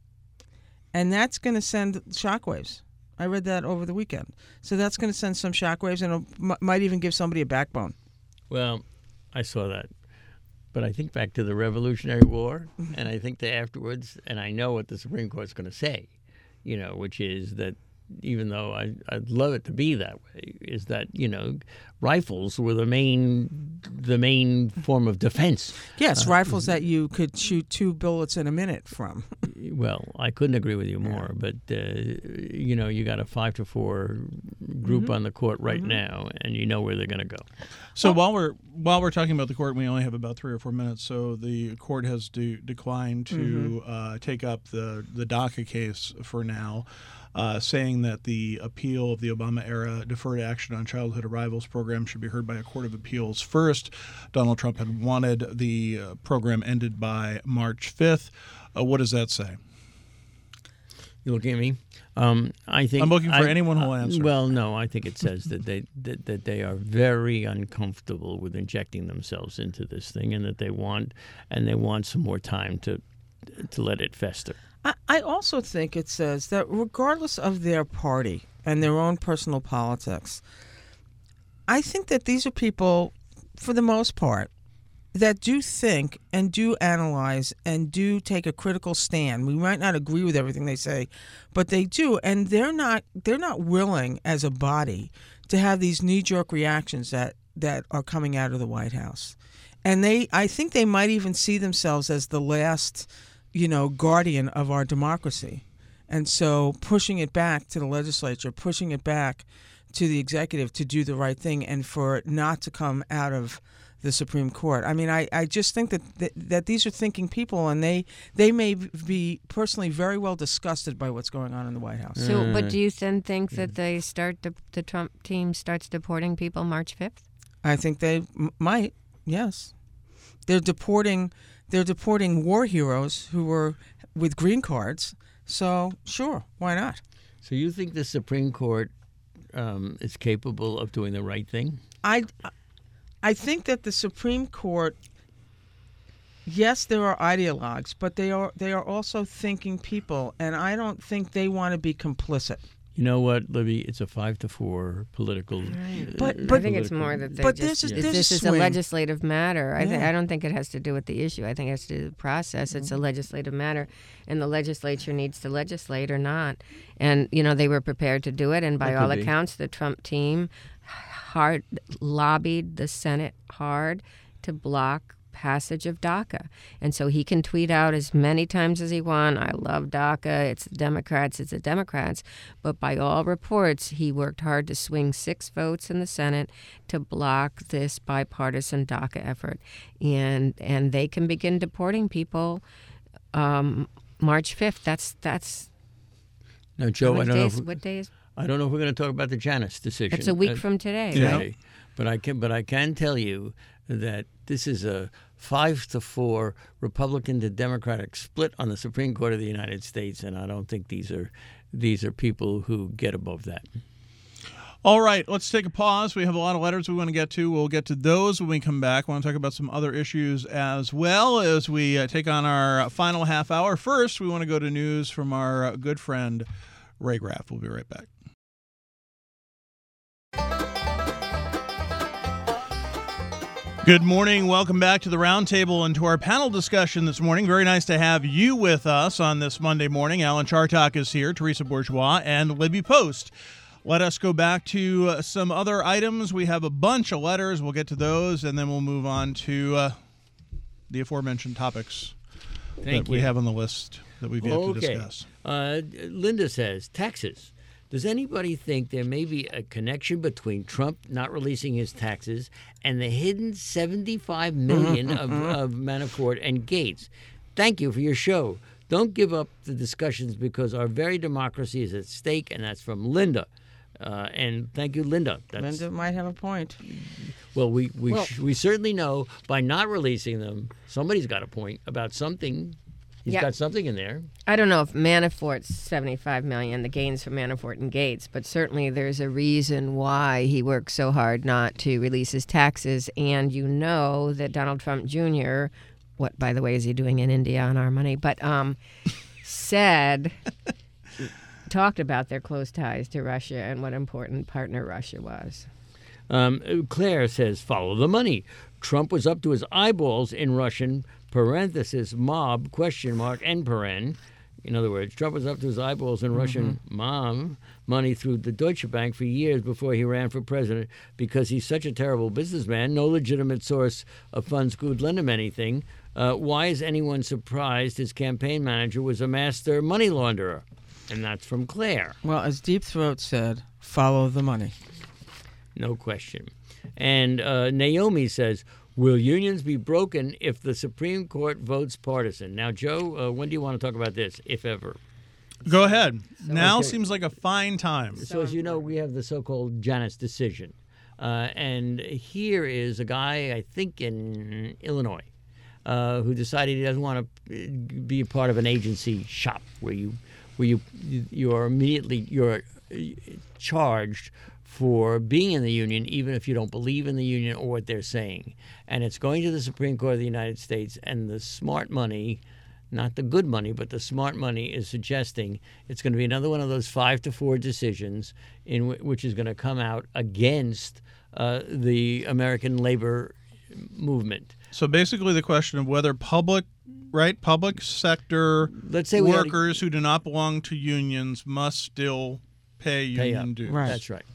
And that's going to send shockwaves. I read that over the weekend. So that's going to send some shockwaves and it m- might even give somebody a backbone. Well, I saw that. But I think back to the Revolutionary War, and I think that afterwards, and I know what the Supreme Court's going to say, you know, which is that even though I, I'd love it to be that way, is that, you know, rifles were the main the main form of defense. Yes, rifles that you could shoot two bullets in a minute from. Well, I couldn't agree with you more, but, uh, you know, you got a five to four group on the court right now, and you know where they're going to go. So while we're while we're talking about the court, we only have about three or four minutes. So the court has de- declined to uh, take up the the DACA case for now, uh, saying that the appeal of the Obama-era deferred action on childhood arrivals program should be heard by a court of appeals first. Donald Trump had wanted the uh, program ended by March fifth. Uh, what does that say? You looking at me? Um, I think I'm looking for I- anyone who'll answer. Well, no, I think it says that they that, that they are very uncomfortable with injecting themselves into this thing, and that they want and they want some more time to to let it fester. I, I also think it says that regardless of their party and their own personal politics, I think that these are people, for the most part, that do think and do analyze and do take a critical stand. We might not agree with everything they say, but they do, and they're not they're not willing as a body to have these knee-jerk reactions that, that are coming out of the White House. And they I think they might even see themselves as the last, you know, guardian of our democracy. And so pushing it back to the legislature, pushing it back to the executive to do the right thing and for it not to come out of the Supreme Court. I mean, I, I just think that, that that these are thinking people, and they they may be personally very well disgusted by what's going on in the White House. So, but do you then think that they start the, the Trump team starts deporting people March fifth? I think they m- might, yes. They're deporting they're deporting war heroes who were with green cards. So, sure, why not? So you think the Supreme Court um, is capable of doing the right thing? I, I think that the Supreme Court, yes, there are ideologues, but they are they are also thinking people, and I don't think they want to be complicit. You know what, Libby? It's a five to four political. But- uh, but- I think it's political- more that they But just, there's a- this there's a is a swing. legislative matter. I, th- Yeah. I don't think it has to do with the issue. I think it has to do with the process. It's a legislative matter, and the legislature needs to legislate or not. And, you know, they were prepared to do it, and by That all could be. accounts, the Trump team hard lobbied the Senate hard to block passage of DACA. And so he can tweet out as many times as he wants, I love DACA, it's the Democrats, it's the Democrats. But by all reports, he worked hard to swing six votes in the Senate to block this bipartisan DACA effort. And and they can begin deporting people um, March fifth. That's, that's Now, Joe, I what, don't day know. is, If, what day is I don't know if we're going to talk about the Janus decision. It's a week Uh, from today, Yeah. right? But I can, but I can tell you that this is a five to four Republican to Democratic split on the Supreme Court of the United States, and I don't think these are these are people who get above that. All right, let's take a pause. We have a lot of letters we want to get to. We'll get to those when we come back. I want to talk about some other issues as well as we uh, take on our final half hour. First, we want to go to news from our uh, good friend Ray Graff. We'll be right back. Good morning. Welcome back to the Roundtable and to our panel discussion this morning. Very nice to have you with us on this Monday morning. Alan Chartock is here, Teresa Bourgeois, and Libby Post. Let us go back to uh, some other items. We have a bunch of letters. We'll get to those, and then we'll move on to uh, the aforementioned topics Thank that you. we have on the list that we've yet to Okay. discuss. Uh, Linda says, taxes. Does anybody think there may be a connection between Trump not releasing his taxes and the hidden seventy-five million dollars of, of Manafort and Gates? Thank you for your show. Don't give up the discussions because our very democracy is at stake, and that's from Linda. Uh, and thank you, Linda. That's, Linda might have a point. Well, we we, Well- sh- we certainly know by not releasing them, somebody's got a point about something. He's Yeah. got something in there. I don't know if Manafort's seventy-five million dollars, the gains from Manafort and Gates, but certainly there's a reason why he worked so hard not to release his taxes. And you know that Donald Trump Junior, what, by the way, is he doing in India on our money? But um, said, talked about their close ties to Russia and what important partner Russia was. Um, Claire says, follow the money. Trump was up to his eyeballs in Russian, parenthesis, mob, question mark, end paren. In other words, Trump was up to his eyeballs in Russian mom money through the Deutsche Bank for years before he ran for president because he's such a terrible businessman. No legitimate source of funds could lend him anything. Uh, why is anyone surprised his campaign manager was a master money launderer? And that's from Claire. Well, as Deep Throat said, follow the money. No question. And uh, Naomi says, will unions be broken if the Supreme Court votes partisan? Now, Joe, uh, when do you want to talk about this, if ever? Go ahead. now Okay. seems like a fine time. So, as you know, we have the so-called Janus decision. Uh, and here is a guy, I think, in Illinois, uh, who decided he doesn't want to be a part of an agency shop where you where you you are immediately you're charged for being in the union, even if you don't believe in the union or what they're saying. And it's going to the Supreme Court of the United States, and the smart money, not the good money, but the smart money is suggesting it's going to be another one of those five to four decisions in w- which is going to come out against uh, the American labor movement. So basically the question of whether public, right, public sector Let's say we had a- workers who do not belong to unions must still pay Pay union up. dues. Right. That's right.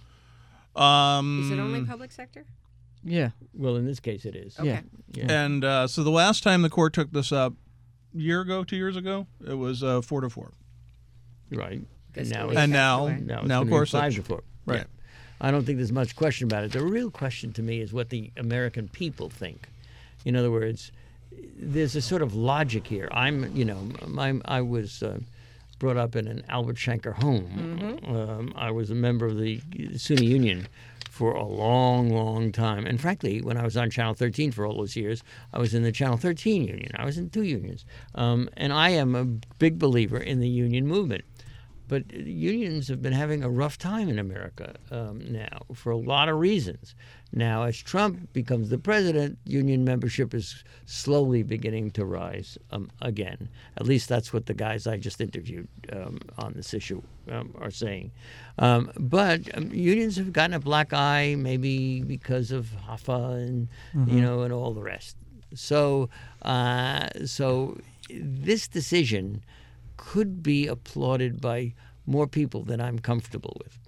Um, Is it only public sector? Yeah. Well, in this case, it is. Yeah. Yeah. And uh, so the last time the court took this up, a year ago, two years ago, it was uh, four to four. Right. Because And now, we it's, And passed now, away. now, it's now gonna of be course, five it's- to four. right. Yeah. I don't think there's much question about it. The real question to me is what the American people think. In other words, there's a sort of logic here. I'm, you know, I'm, I was uh, brought up in an Albert Shanker home. Um, I was a member of the SUNY Union for a long, long time. And frankly, when I was on Channel thirteen for all those years, I was in the Channel thirteen union. I was in two unions. Um, and I am a big believer in the union movement. but unions have been having a rough time in America um, now for a lot of reasons. Now, as Trump becomes the president, union membership is slowly beginning to rise um, again. At least that's what the guys I just interviewed um, on this issue um, are saying. Um, but um, unions have gotten a black eye, maybe because of Hoffa and mm-hmm. you know and all the rest. So, uh, so this decision could be applauded by more people than I'm comfortable with.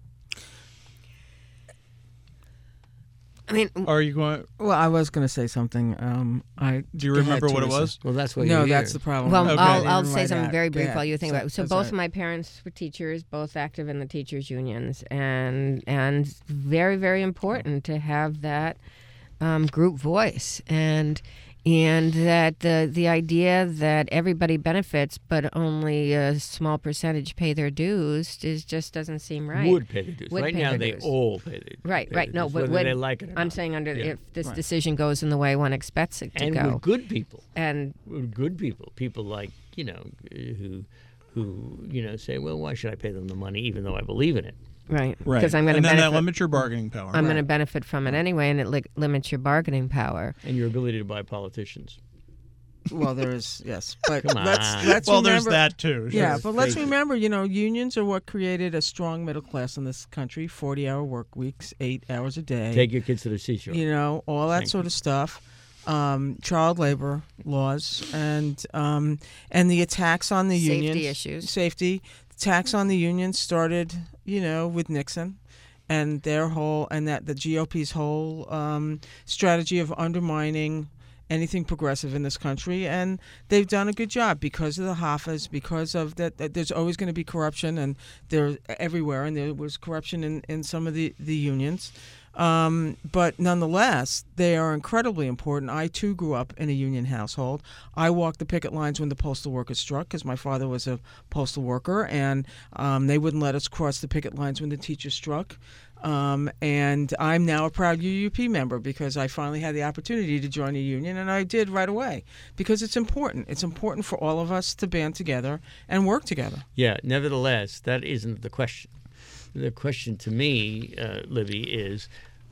I mean, Are you going? Well, I was going to say something. Um, I Do you go remember ahead, what it Teresa. was? Well, that's what No, you're that's here. the problem. well, Okay. I'll, I'll Didn't say write something that. very Go brief ahead. while you think So- about it. So that's both all of right. my parents were teachers, both active in the teachers' unions, and and very, very important to have that um, group voice. And and that the the idea that everybody benefits but only a small percentage pay their dues is just doesn't seem right. Would pay the dues. Would right pay now, their they dues. all pay the Right, pay right. the No, dues, but whether when- they like it or I'm not. saying under Yeah. if this Right. decision goes in the way one expects it to and go, with good people, and with good people, people like you know who who you know say, well, why should I pay them the money even though I believe in it? right, Right. because I'm going to and then that benefit. limits your bargaining power. I'm going to benefit from it anyway, and it li- limits your bargaining power. And your ability to buy politicians. Well, there is, yes. But Come let's on. let's well, remember, there's that too. Yeah, sure. but let's Face it. remember, you know, unions are what created a strong middle class in this country. Forty-hour work weeks, eight hours a day. Take your kids to the seashore. You know, all that Thank sort you. of stuff. Um, child labor laws and um, and the attacks on the Safety unions. issues. Safety. Attacks on the unions started, you know, with Nixon. And their whole, and that the G O P's whole um, strategy of undermining anything progressive in this country, and they've done a good job because of the Hoffas, because of that. that there's always going to be corruption, and they're everywhere, and there was corruption in, in some of the the unions. Um, but nonetheless, they are incredibly important. I too grew up in a union household. I walked the picket lines when the postal workers struck because my father was a postal worker, and um, they wouldn't let us cross the picket lines when the teachers struck. Um, and I'm now a proud U U P member because I finally had the opportunity to join a union, and I did right away because it's important. It's important for all of us to band together and work together. Yeah, nevertheless, that isn't the question. The question to me, uh, Libby, is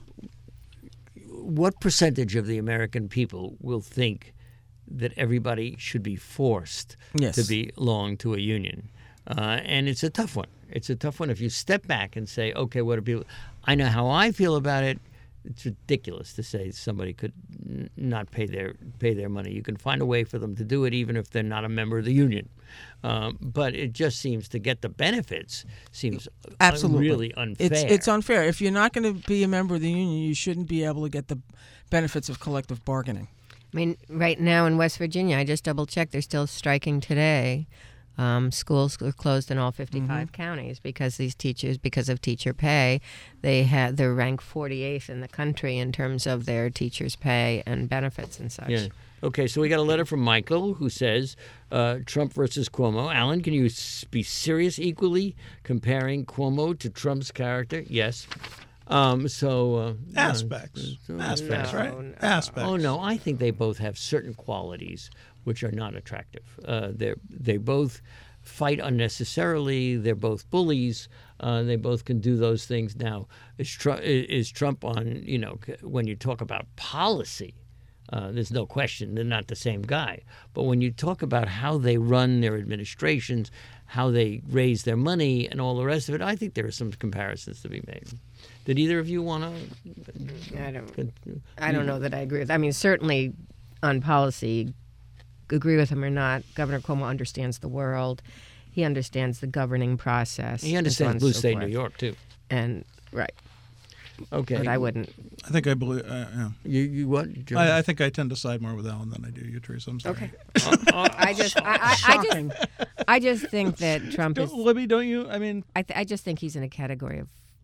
what percentage of the American people will think that everybody should be forced Yes. to belong to a union? Uh, and it's a tough one. It's a tough one. If you step back and say, okay, what are people? I know how I feel about it. It's ridiculous to say somebody could n- not pay their pay their money. You can find a way for them to do it, even if they're not a member of the union. Um, but it just seems to get the benefits seems Absolutely. really unfair. It's it's unfair. If you're not going to be a member of the union, you shouldn't be able to get the benefits of collective bargaining. I mean, right now in West Virginia, I just double checked, they're still striking today. Um, schools are closed in all fifty-five counties because these teachers, because of teacher pay, they had they're ranked forty-eighth in the country in terms of their teachers' pay and benefits and such. Yeah. Okay, so we got a letter from Michael who says uh, Trump versus Cuomo. Alan, can you s- be serious equally comparing Cuomo to Trump's character? Yes. Um, so uh, Aspects. uh, Aspects, No, right? no. Aspects. Oh no, I think they both have certain qualities which are not attractive. Uh, they they both fight unnecessarily. They're both bullies. Uh, they both can do those things. Now, is, Tru- is Trump on? You know, c- when you talk about policy, uh, there's no question they're not the same guy. But when you talk about how they run their administrations, how they raise their money, and all the rest of it, I think there are some comparisons to be made. Did either of you want to? I don't. I don't know that I agree with. I mean, certainly on policy, agree with him or not, Governor Cuomo understands the world. He understands the governing process. He and so on understands and blue so state forth. New York too. And right, Okay, but I wouldn't. I think I believe. Uh, yeah. You you what? John? I, I think I tend to side more with Alan than I do you, Teresa. I'm sorry. Okay. I just, I, I, I Shocking. just, I just think that Trump is. Don't, Libby, don't you? I mean, I, th- I just think he's in a category of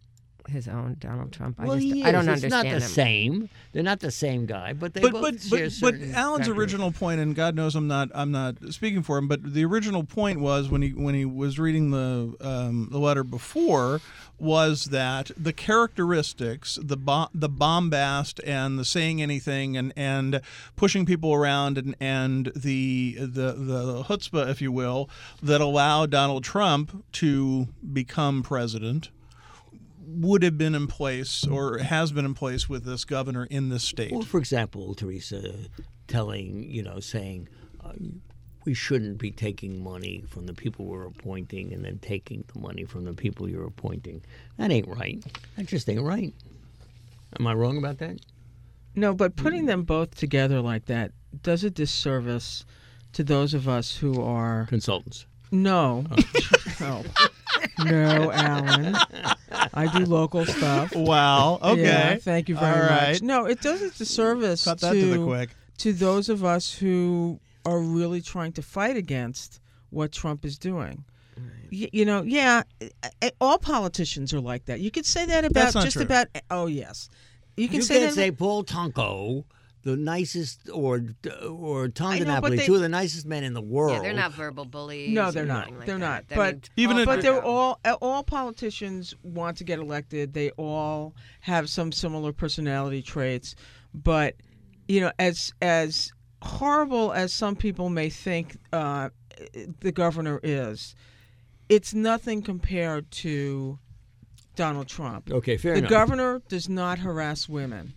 his own Donald Trump. I Well, just he I don't is. It's understand not the him. same. They're not the same guy, but they but both but share but, but certain Alan's characteristics. original point, and God knows I'm not I'm not speaking for him, but the original point was when he when he was reading the um, the letter before was that the characteristics, the bo- the bombast and the saying anything and, and pushing people around and, and the the the chutzpah, if you will, that allow Donald Trump to become president would have been in place or has been in place with this governor in this state. Well, for example, Teresa telling, you know, saying uh, we shouldn't be taking money from the people we're appointing and then taking the money from the people you're appointing. That ain't right. That just ain't right. Am I wrong about that? No, but putting them both together like that does a disservice to those of us who are Consultants. no, no, no, Alan. I do local stuff. Wow. Okay. Yeah, thank you very All right. much. No, it does a disservice Cut that to, to the quick. to those of us who are really trying to fight against what Trump is doing. Y- you know, yeah, eh, all politicians are like that. You could say that about That's not just true. about. Oh yes, you can You say can't that. say Paul Tonko, the nicest, or or Tom I know, but DiNapoli, they- two of the nicest men in the world. Yeah, they're not verbal bullies. No, or they're not. anything like They're that. not. I But mean, Even Paul if- But they're Trudeau. all all politicians want to get elected. They all have some similar personality traits. But you know, as as horrible as some people may think uh, the governor is, it's nothing compared to Donald Trump. Okay, fair the enough. governor does not harass women.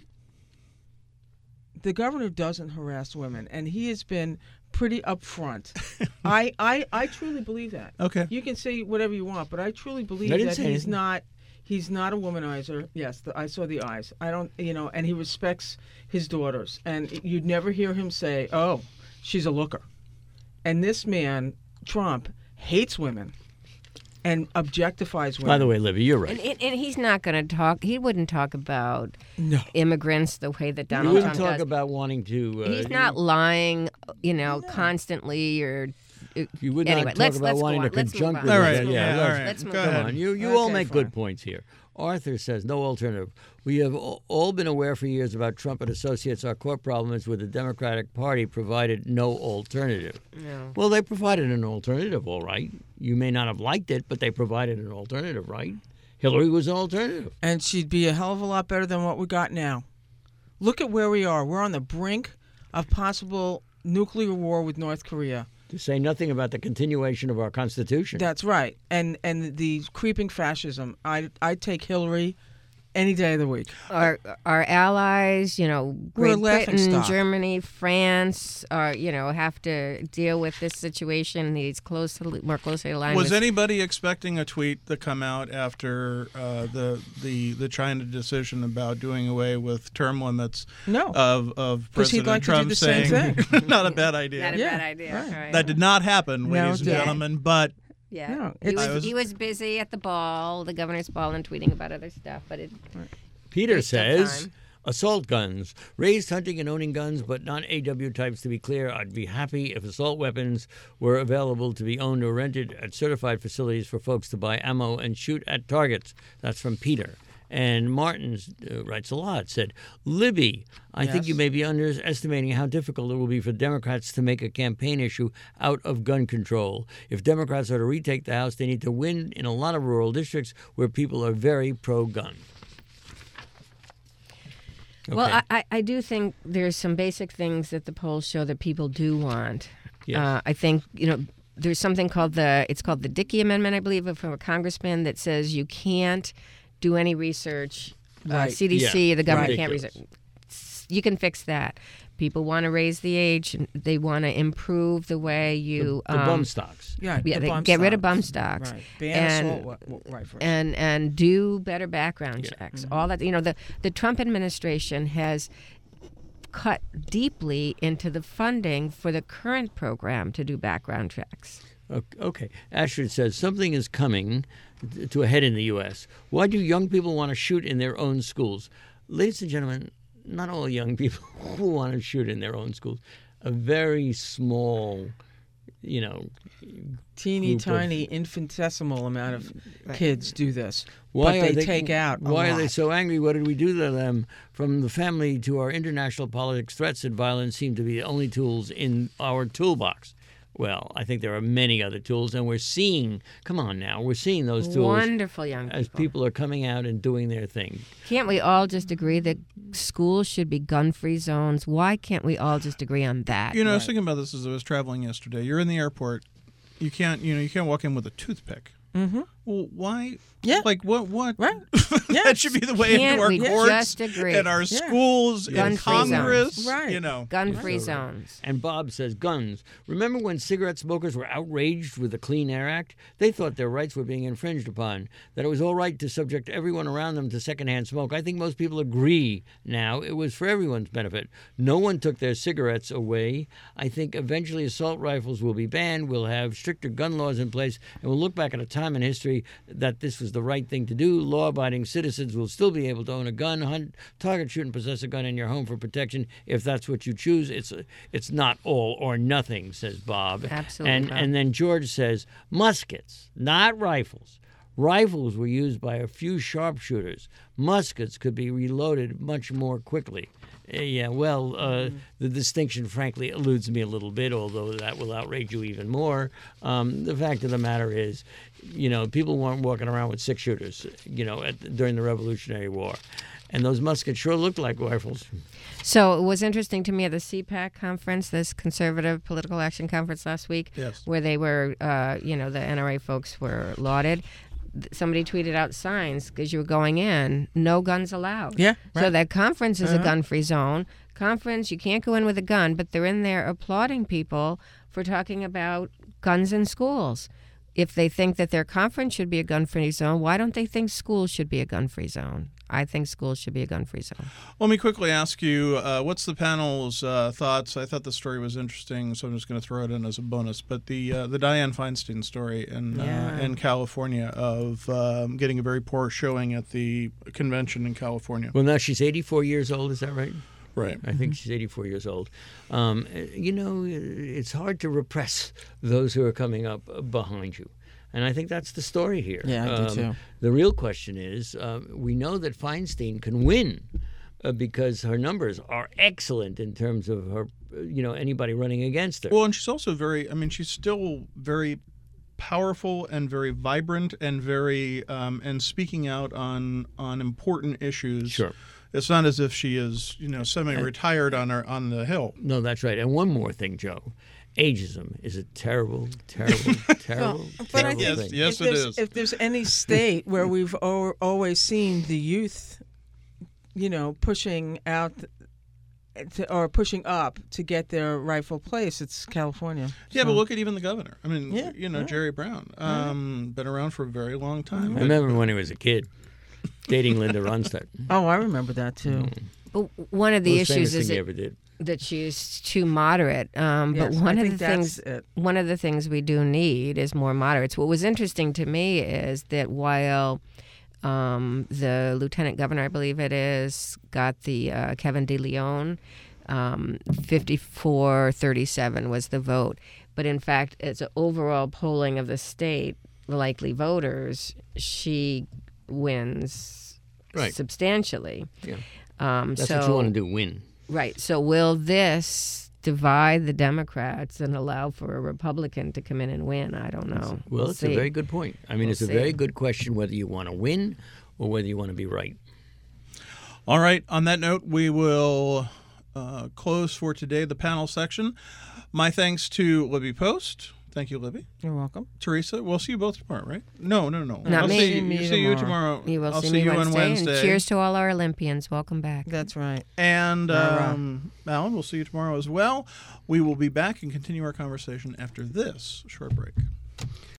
The governor doesn't harass women, and he has been pretty upfront. I, I I truly believe that. Okay. You can say whatever you want, but I truly believe I didn't that say he's anything. not he's not a womanizer. Yes, the, I saw the eyes. I don't, you know, and he respects his daughters, and you'd never hear him say, "Oh, she's a looker." And this man, Trump, hates women and objectifies women. By the way, Libby, you're right. And, and, and he's not going to talk. He wouldn't talk about no. immigrants the way that you Donald wouldn't Trump talk does. about wanting to. Uh, He's not lying, you know, constantly or. You would anyway, not talk let's- about let's go wanting on. to Let's move conjunct on. with All it. right. Let's move Yeah. on. All right. Let's move Go on. Come ahead. on, you you all Okay, make fine. good points here. Arthur says no alternative. We have all all been aware for years about Trump and associates. Our core problem is with the Democratic Party provided no alternative. No. Well, they provided an alternative, all right. You may not have liked it, but they provided an alternative, right? Hillary was an alternative. And she'd be a hell of a lot better than what we got now. Look at where we are. We're on the brink of possible nuclear war with North Korea. To say nothing about the continuation of our Constitution. That's right. And and the creeping fascism. I I'd take Hillary any day of the week. Our our allies, you know, We're a Great laughing Britain, stock. Germany, France, are you know have to deal with this situation. He's closely more closely aligned. Was with, anybody expecting a tweet to come out after uh, the the the China decision about doing away with term limits No. of of 'Cause he'd President like to do Trump the same saying not a bad idea? Not a Yeah, bad idea. right. Right. That did not happen, No, ladies and it didn't. gentlemen. But Yeah. No, he, it's- was, I was- he was busy at the ball, the governor's ball, and tweeting about other stuff. But it, Peter There's still says time. assault guns, raised hunting and owning guns, but not A W types. To be clear, I'd be happy if assault weapons were available to be owned or rented at certified facilities for folks to buy ammo and shoot at targets. That's from Peter. And Martin uh, writes a lot, said, Libby, I think Yes. you may be underestimating how difficult it will be for Democrats to make a campaign issue out of gun control. If Democrats are to retake the House, they need to win in a lot of rural districts where people are very pro-gun. Well, Okay. I, I, I do think there's some basic things that the polls show that people do want. Yes. Uh, I think, you know, there's something called the, it's called the Dickey Amendment, I believe, from a congressman that says you can't do any research. Uh, Right. C D C, Yeah. the government Right. can't research. You can fix that. People want to raise the age. and They want to improve the way you The um, bum stocks. Yeah, yeah, the they bump get rid of stocks. bum stocks. Right. Ban And- assault wa- wa- rifles. and and do better background checks. Mm-hmm. All that, you know, the the Trump administration has cut deeply into the funding for the current program to do background checks. Okay. Ashford says something is coming to a head in the U S. Why do young people want to shoot in their own schools? Ladies and gentlemen, not all young people who want to shoot in their own schools. A very small you know, Teeny group of- tiny infinitesimal amount of Right. kids do this. Why but are they, take out a Why are they lot. so angry? What did we do to them? From the family to our international politics, threats and violence seem to be the only tools in our toolbox. Well, I think there are many other tools, and we're seeing, come on now, we're seeing those tools Wonderful young people. as people are coming out and doing their thing. Can't we all just agree that schools should be gun-free zones? Why can't we all just agree on that? You know, I was thinking about this as I was traveling yesterday. You're in the airport. You can't, you know, you can't walk in with a toothpick. Mm-hmm. Well, why? Yeah. Like what? What? Right. Yeah. That should be the way Can't into our we courts just agree? and our Yeah. schools Gun-free and Congress. zones. Right. You know. Gun-free zones. And Bob says guns. Remember when cigarette smokers were outraged with the Clean Air Act? They thought their rights were being infringed upon, that it was all right to subject everyone around them to secondhand smoke. I think most people agree now it was for everyone's benefit. No one took their cigarettes away. I think eventually assault rifles will be banned. We'll have stricter gun laws in place, and we'll look back at a time in history that this was the right thing to do. Law-abiding citizens will still be able to own a gun, hunt, target, shoot, and possess a gun in your home for protection if that's what you choose. It's it's not all or nothing, says Bob. Absolutely, And Bob. and then George says muskets, not rifles. Rifles were used by a few sharpshooters. Muskets could be reloaded much more quickly. Uh, Yeah, well, uh, the distinction, frankly, eludes me a little bit, although that will outrage you even more. Um, the fact of the matter is, you know, people weren't walking around with six shooters, you know, at, during the Revolutionary War. And those muskets sure looked like rifles. So it was interesting to me at the C PAC conference, this Conservative Political Action Conference last week, Yes. where they were, uh, you know, the N R A folks were lauded. Th- Somebody tweeted out signs as you were going in, no guns allowed. Yeah, So right. that conference is a Uh-huh. gun-free zone. Conference, you can't go in with a gun, but they're in there applauding people for talking about guns in schools. If they think that their conference should be a gun-free zone, why don't they think schools should be a gun-free zone? I think schools should be a gun-free zone. Let me quickly ask you, uh, what's the panel's uh, thoughts? I thought the story was interesting, so I'm just going to throw it in as a bonus. But the uh, the Dianne Feinstein story in Yeah. uh, in California of um, getting a very poor showing at the convention in California. Well, now she's eighty-four years old, is that right? Right. I think she's eighty-four years old. Um, you know, it's hard to repress those who are coming up behind you. And I think that's the story here. Yeah, I do Um, too. The real question is, uh, we know that Feinstein can win uh, because her numbers are excellent in terms of her, uh, you know, anybody running against her. Well, and she's also very, I mean, she's still very powerful and very vibrant and very, um, and speaking out on on important issues. Sure. It's not as if she is, you know, semi-retired on her on the Hill. No, that's right. And one more thing, Joe. Ageism is a terrible, terrible, terrible, But I terrible Yes, thing. yes. if it there's, is. If there's any state where we've al- always seen the youth, you know, pushing out to, or pushing up to get their rightful place, it's California. Yeah, So- but look at even the governor. I mean, Yeah, you know, yeah. Jerry Brown, um, been around for a very long time. I remember when he was a kid, dating Linda Ronstadt. Oh, I remember that too. But one of the Most famous issues is thing he that, ever did. that she's too moderate. Um, but Yes, one I of think the that's things it. one of the things we do need is more moderates. What was interesting to me is that while um, the lieutenant governor, I believe it is, got the uh, Kevin De Leon, um, fifty-four thirty-seven was the vote. But in fact, as an overall polling of the state, likely voters, she wins Right. substantially. Yeah. Um, That's so, what you want to do, win. Right. So will this divide the Democrats and allow for a Republican to come in and win? I don't know. Well, it's see. a very good point. I mean, We'll it's a see. very good question whether you want to win or whether you want to be right. All right. On that note, we will uh, close for today the panel section. My thanks to Libby Post. Thank you, Libby. You're welcome. Teresa, we'll see you both tomorrow, right? No, no, no. Not I'll me. See you, Me see you tomorrow. tomorrow. You will I'll see, see me you Wednesday, on Wednesday. And cheers to all our Olympians. Welcome back. That's right. And Rah-rah. um, Alan, we'll see you tomorrow as well. We will be back and continue our conversation after this short break.